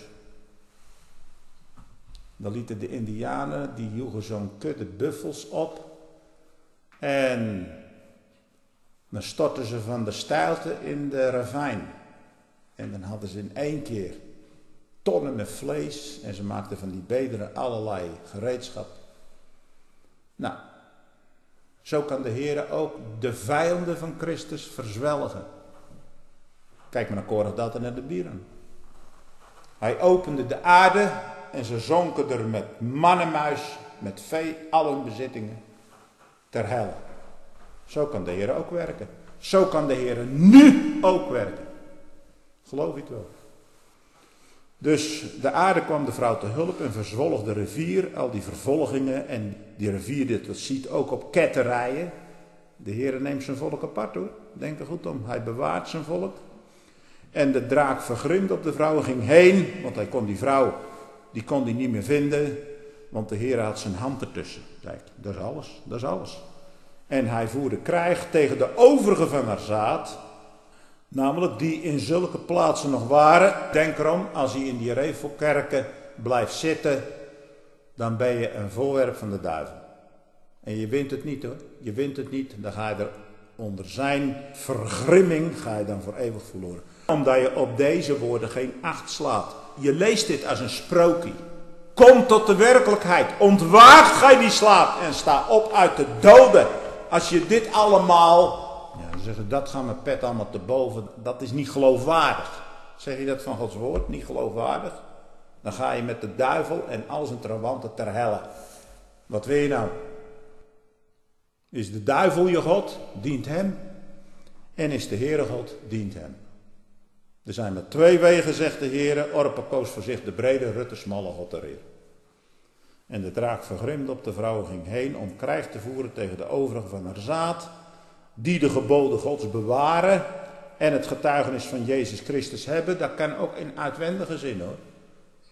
Speaker 2: Dan lieten de Indianen, die joegen zo'n kudde buffels op. En dan stortten ze van de steilte in de ravijn. En dan hadden ze in 1 keer tonnen met vlees. En ze maakten van die bederen allerlei gereedschap. Nou, zo kan de Heer ook de vijanden van Christus verzwelgen. Kijk maar naar Korah en naar de Bieren. Hij opende de aarde en ze zonken er met man en muis, met vee, al hun bezittingen, ter helle. Zo kan de Heer ook werken. Zo kan de Heer nu ook werken. Geloof je het wel? Dus de aarde kwam de vrouw te hulp en verzwolg de rivier, al die vervolgingen. En die rivier, dat ziet ook op ketterijen. De Heer neemt zijn volk apart hoor. Denk er goed om. Hij bewaart zijn volk. En de draak vergrimde op de vrouw en ging heen. Want hij kon die vrouw, die kon die niet meer vinden. Want de Heer had zijn hand ertussen. Kijk, dat is alles. Dat is alles. En hij voerde krijg tegen de overigen van haar zaad. Namelijk die in zulke plaatsen nog waren. Denk erom, als je in die revelkerken blijft zitten, dan ben je een voorwerp van de duivel. En je wint het niet hoor. Je wint het niet. Dan ga je er onder zijn vergrimming, ga je dan voor eeuwig verloren. Omdat je op deze woorden geen acht slaat. Je leest dit als een sprookje. Kom tot de werkelijkheid. Ontwaak gij die slaapt en sta op uit de doden. Als je dit allemaal, ja, dan zeggen dat gaan mijn pet allemaal te boven. Dat is niet geloofwaardig. Zeg je dat van Gods woord? Niet geloofwaardig? Dan ga je met de duivel en al zijn trawanten ter helle. Wat wil je nou? Is de duivel je God? Dient hem. En is de Heere God? Dient hem. Er zijn maar 2 wegen, zegt de Heere. Orpa koos voor zich de brede, Rutte smalle God erin. En de draak vergrimde op de vrouw ging heen om krijg te voeren tegen de overigen van haar zaad, die de geboden Gods bewaren en het getuigenis van Jezus Christus hebben. Dat kan ook in uitwendige zin hoor.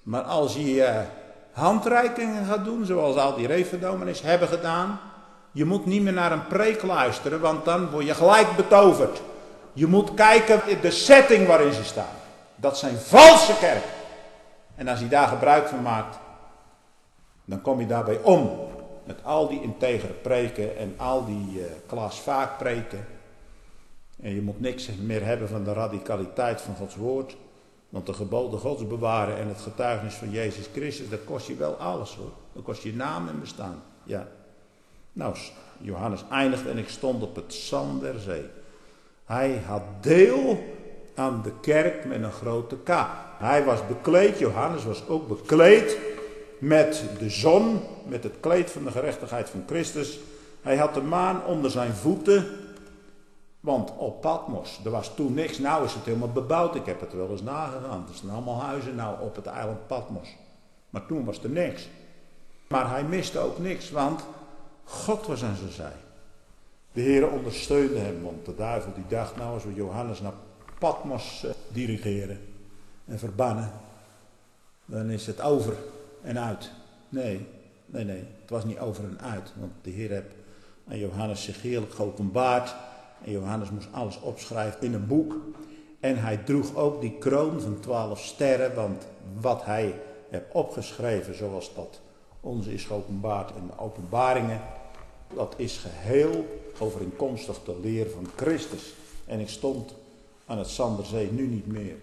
Speaker 2: Maar als je handreikingen gaat doen, zoals al die revendominees hebben gedaan, je moet niet meer naar een preek luisteren, want dan word je gelijk betoverd. Je moet kijken in de setting waarin ze staan. Dat zijn valse kerken. En als je daar gebruik van maakt, dan kom je daarbij om. Met al die integere preken en al die Klaas Vaak preken. En je moet niks meer hebben van de radicaliteit van Gods woord. Want de geboden Gods bewaren en het getuigenis van Jezus Christus, dat kost je wel alles hoor. Dat kost je naam en bestaan. Ja. Nou, Johannes eindigt en ik stond op het zand der zee. Hij had deel aan de kerk met een grote K. Hij was bekleed, Johannes was ook bekleed met de zon, met het kleed van de gerechtigheid van Christus. Hij had de maan onder zijn voeten, want op Patmos, er was toen niks, nou is het helemaal bebouwd. Ik heb het wel eens nagegaan, er staan allemaal huizen nou op het eiland Patmos. Maar toen was er niks. Maar hij miste ook niks, want God was aan zijn zij. De Heer ondersteunde hem, want de duivel die dacht, nou als we Johannes naar Patmos dirigeren en verbannen, dan is het over en uit. Nee, het was niet over en uit, want de Heer heeft aan Johannes zich heerlijk geopenbaard en Johannes moest alles opschrijven in een boek. En hij droeg ook die kroon van 12 sterren, want wat hij heeft opgeschreven zoals dat ons is geopenbaard in de openbaringen, dat is geheel overeenkomstig de leer van Christus. En ik stond aan het Zanderzee, nu niet meer.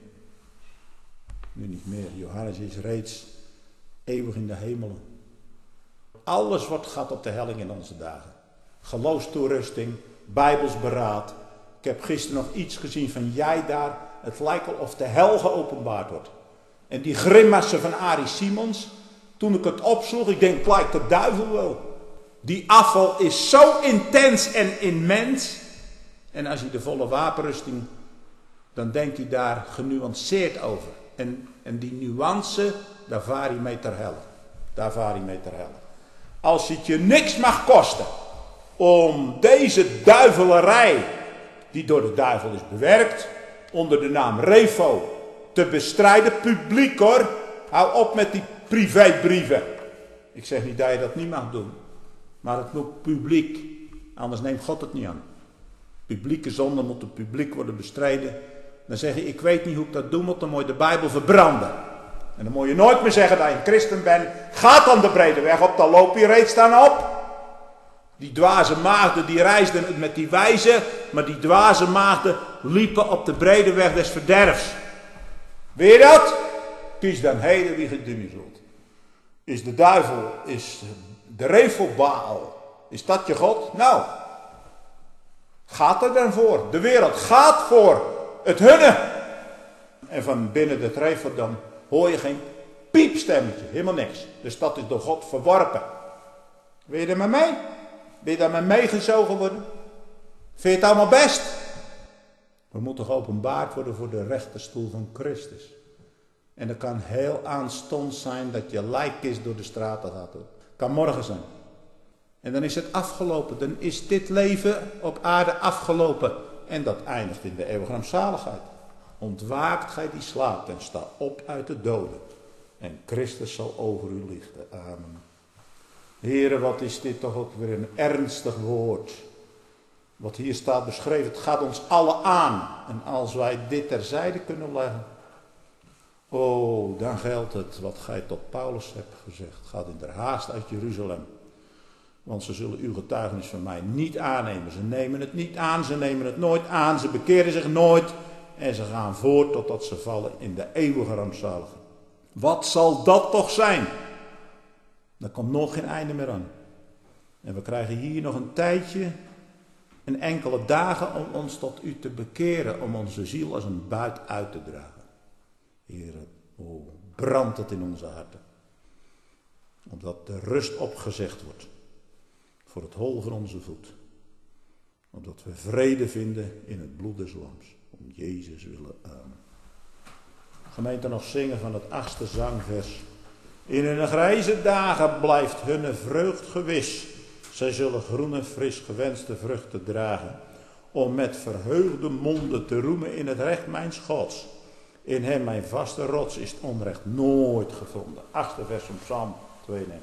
Speaker 2: Nu niet meer. Johannes is reeds eeuwig in de hemelen. Alles wat gaat op de helling in onze dagen. Geloofstoerusting, Bijbels beraad. Ik heb gisteren nog iets gezien van jij daar. Het lijkt wel of de hel geopenbaard wordt. En die grimassen van Arie Simons, toen ik het opsloeg, ik denk, het lijkt de duivel wel. Die afval is zo intens en immens. En als je de volle wapenrusting, dan denk je daar genuanceerd over. En die nuance, daar vaar je mee ter helle. Daar vaar je mee ter helle. Als het je niks mag kosten om deze duivelerij, die door de duivel is bewerkt, onder de naam Revo, te bestrijden, publiek hoor. Hou op met die privébrieven. Ik zeg niet dat je dat niet mag doen. Maar het moet publiek. Anders neemt God het niet aan. Publieke zonde moet door publiek worden bestreden. Dan zeg je, ik weet niet hoe ik dat doe, want dan moet je de Bijbel verbranden. En dan moet je nooit meer zeggen dat je een christen bent. Ga dan de brede weg op, dan loop je reeds staan op. Die dwaze maagden die reisden met die wijze, maar die dwaze maagden liepen op de brede weg des verderfs. Weet je dat? Kies dan heden wie je doen zult. Is de duivel, is de Refobaal, is dat je God? Nou, gaat er dan voor. De wereld gaat voor het hunne. En van binnen het Refodam hoor je geen piepstemmetje, helemaal niks. Dus dat is door God verworpen. Wil je er maar mee? Ben je daar maar meegezogen worden? Vind je het allemaal best? We moeten geopenbaard worden voor de rechterstoel van Christus. En dat kan heel aanstonds zijn dat je lijk is door de straten gaat. Kan morgen zijn. En dan is het afgelopen. Dan is dit leven op aarde afgelopen. En dat eindigt in de eeuwige rampzaligheid. Ontwaakt gij die slaapt en sta op uit de doden. En Christus zal over u lichten. Amen. Heren, wat is dit toch ook weer een ernstig woord. Wat hier staat beschreven, het gaat ons allen aan. En als wij dit terzijde kunnen leggen. Oh, dan geldt het wat gij tot Paulus hebt gezegd. Gaat in der haast uit Jeruzalem. Want ze zullen uw getuigenis van mij niet aannemen. Ze nemen het niet aan, ze nemen het nooit aan. Ze bekeren zich nooit. En ze gaan voort totdat ze vallen in de eeuwige rampzaligheid. Wat zal dat toch zijn? Daar komt nog geen einde meer aan. En we krijgen hier nog een tijdje, en enkele dagen om ons tot u te bekeren. Om onze ziel als een buit uit te dragen. Heer, oh, brandt het in onze harten. Opdat de rust opgezegd wordt. Voor het hol van onze voet. Opdat we vrede vinden in het bloed des lams. Om Jezus willen. Amen. Gemeente nog zingen van het 8e zangvers. In hun grijze dagen blijft hun vreugd gewis. Zij zullen groene, fris gewenste vruchten dragen. Om met verheugde monden te roemen in het recht mijns Gods. In hem mijn vaste rots is het onrecht nooit gevonden. 8e vers van Psalm 92.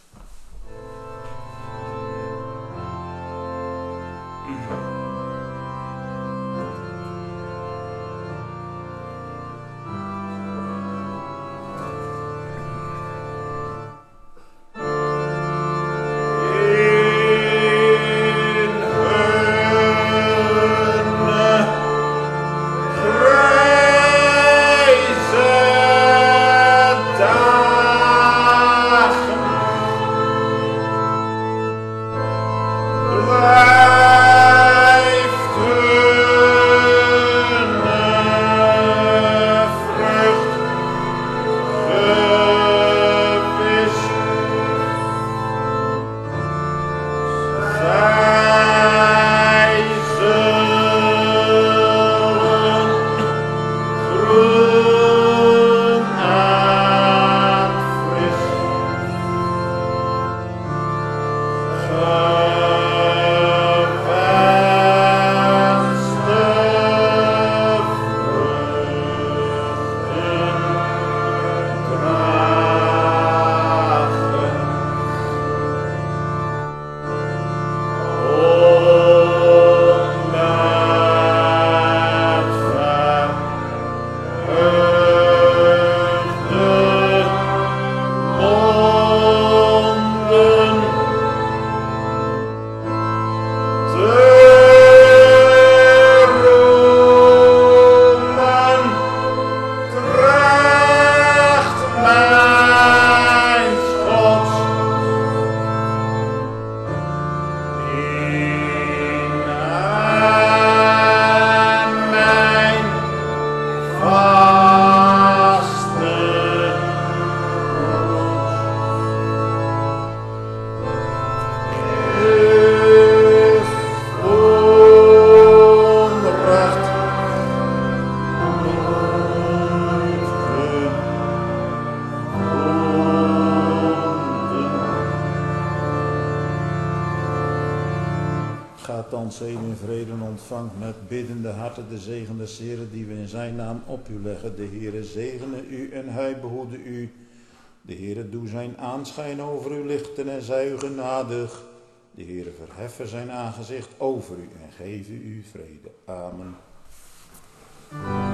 Speaker 2: Gaat dan zeden in vrede en ontvangt met biddende harten de zegen des Heren die we in zijn naam op u leggen. De Heere zegene u en hij behoede u. De Heere doe zijn aanschijn over u lichten en zij u genadig. De Heere verheffen zijn aangezicht over u en geven u vrede. Amen.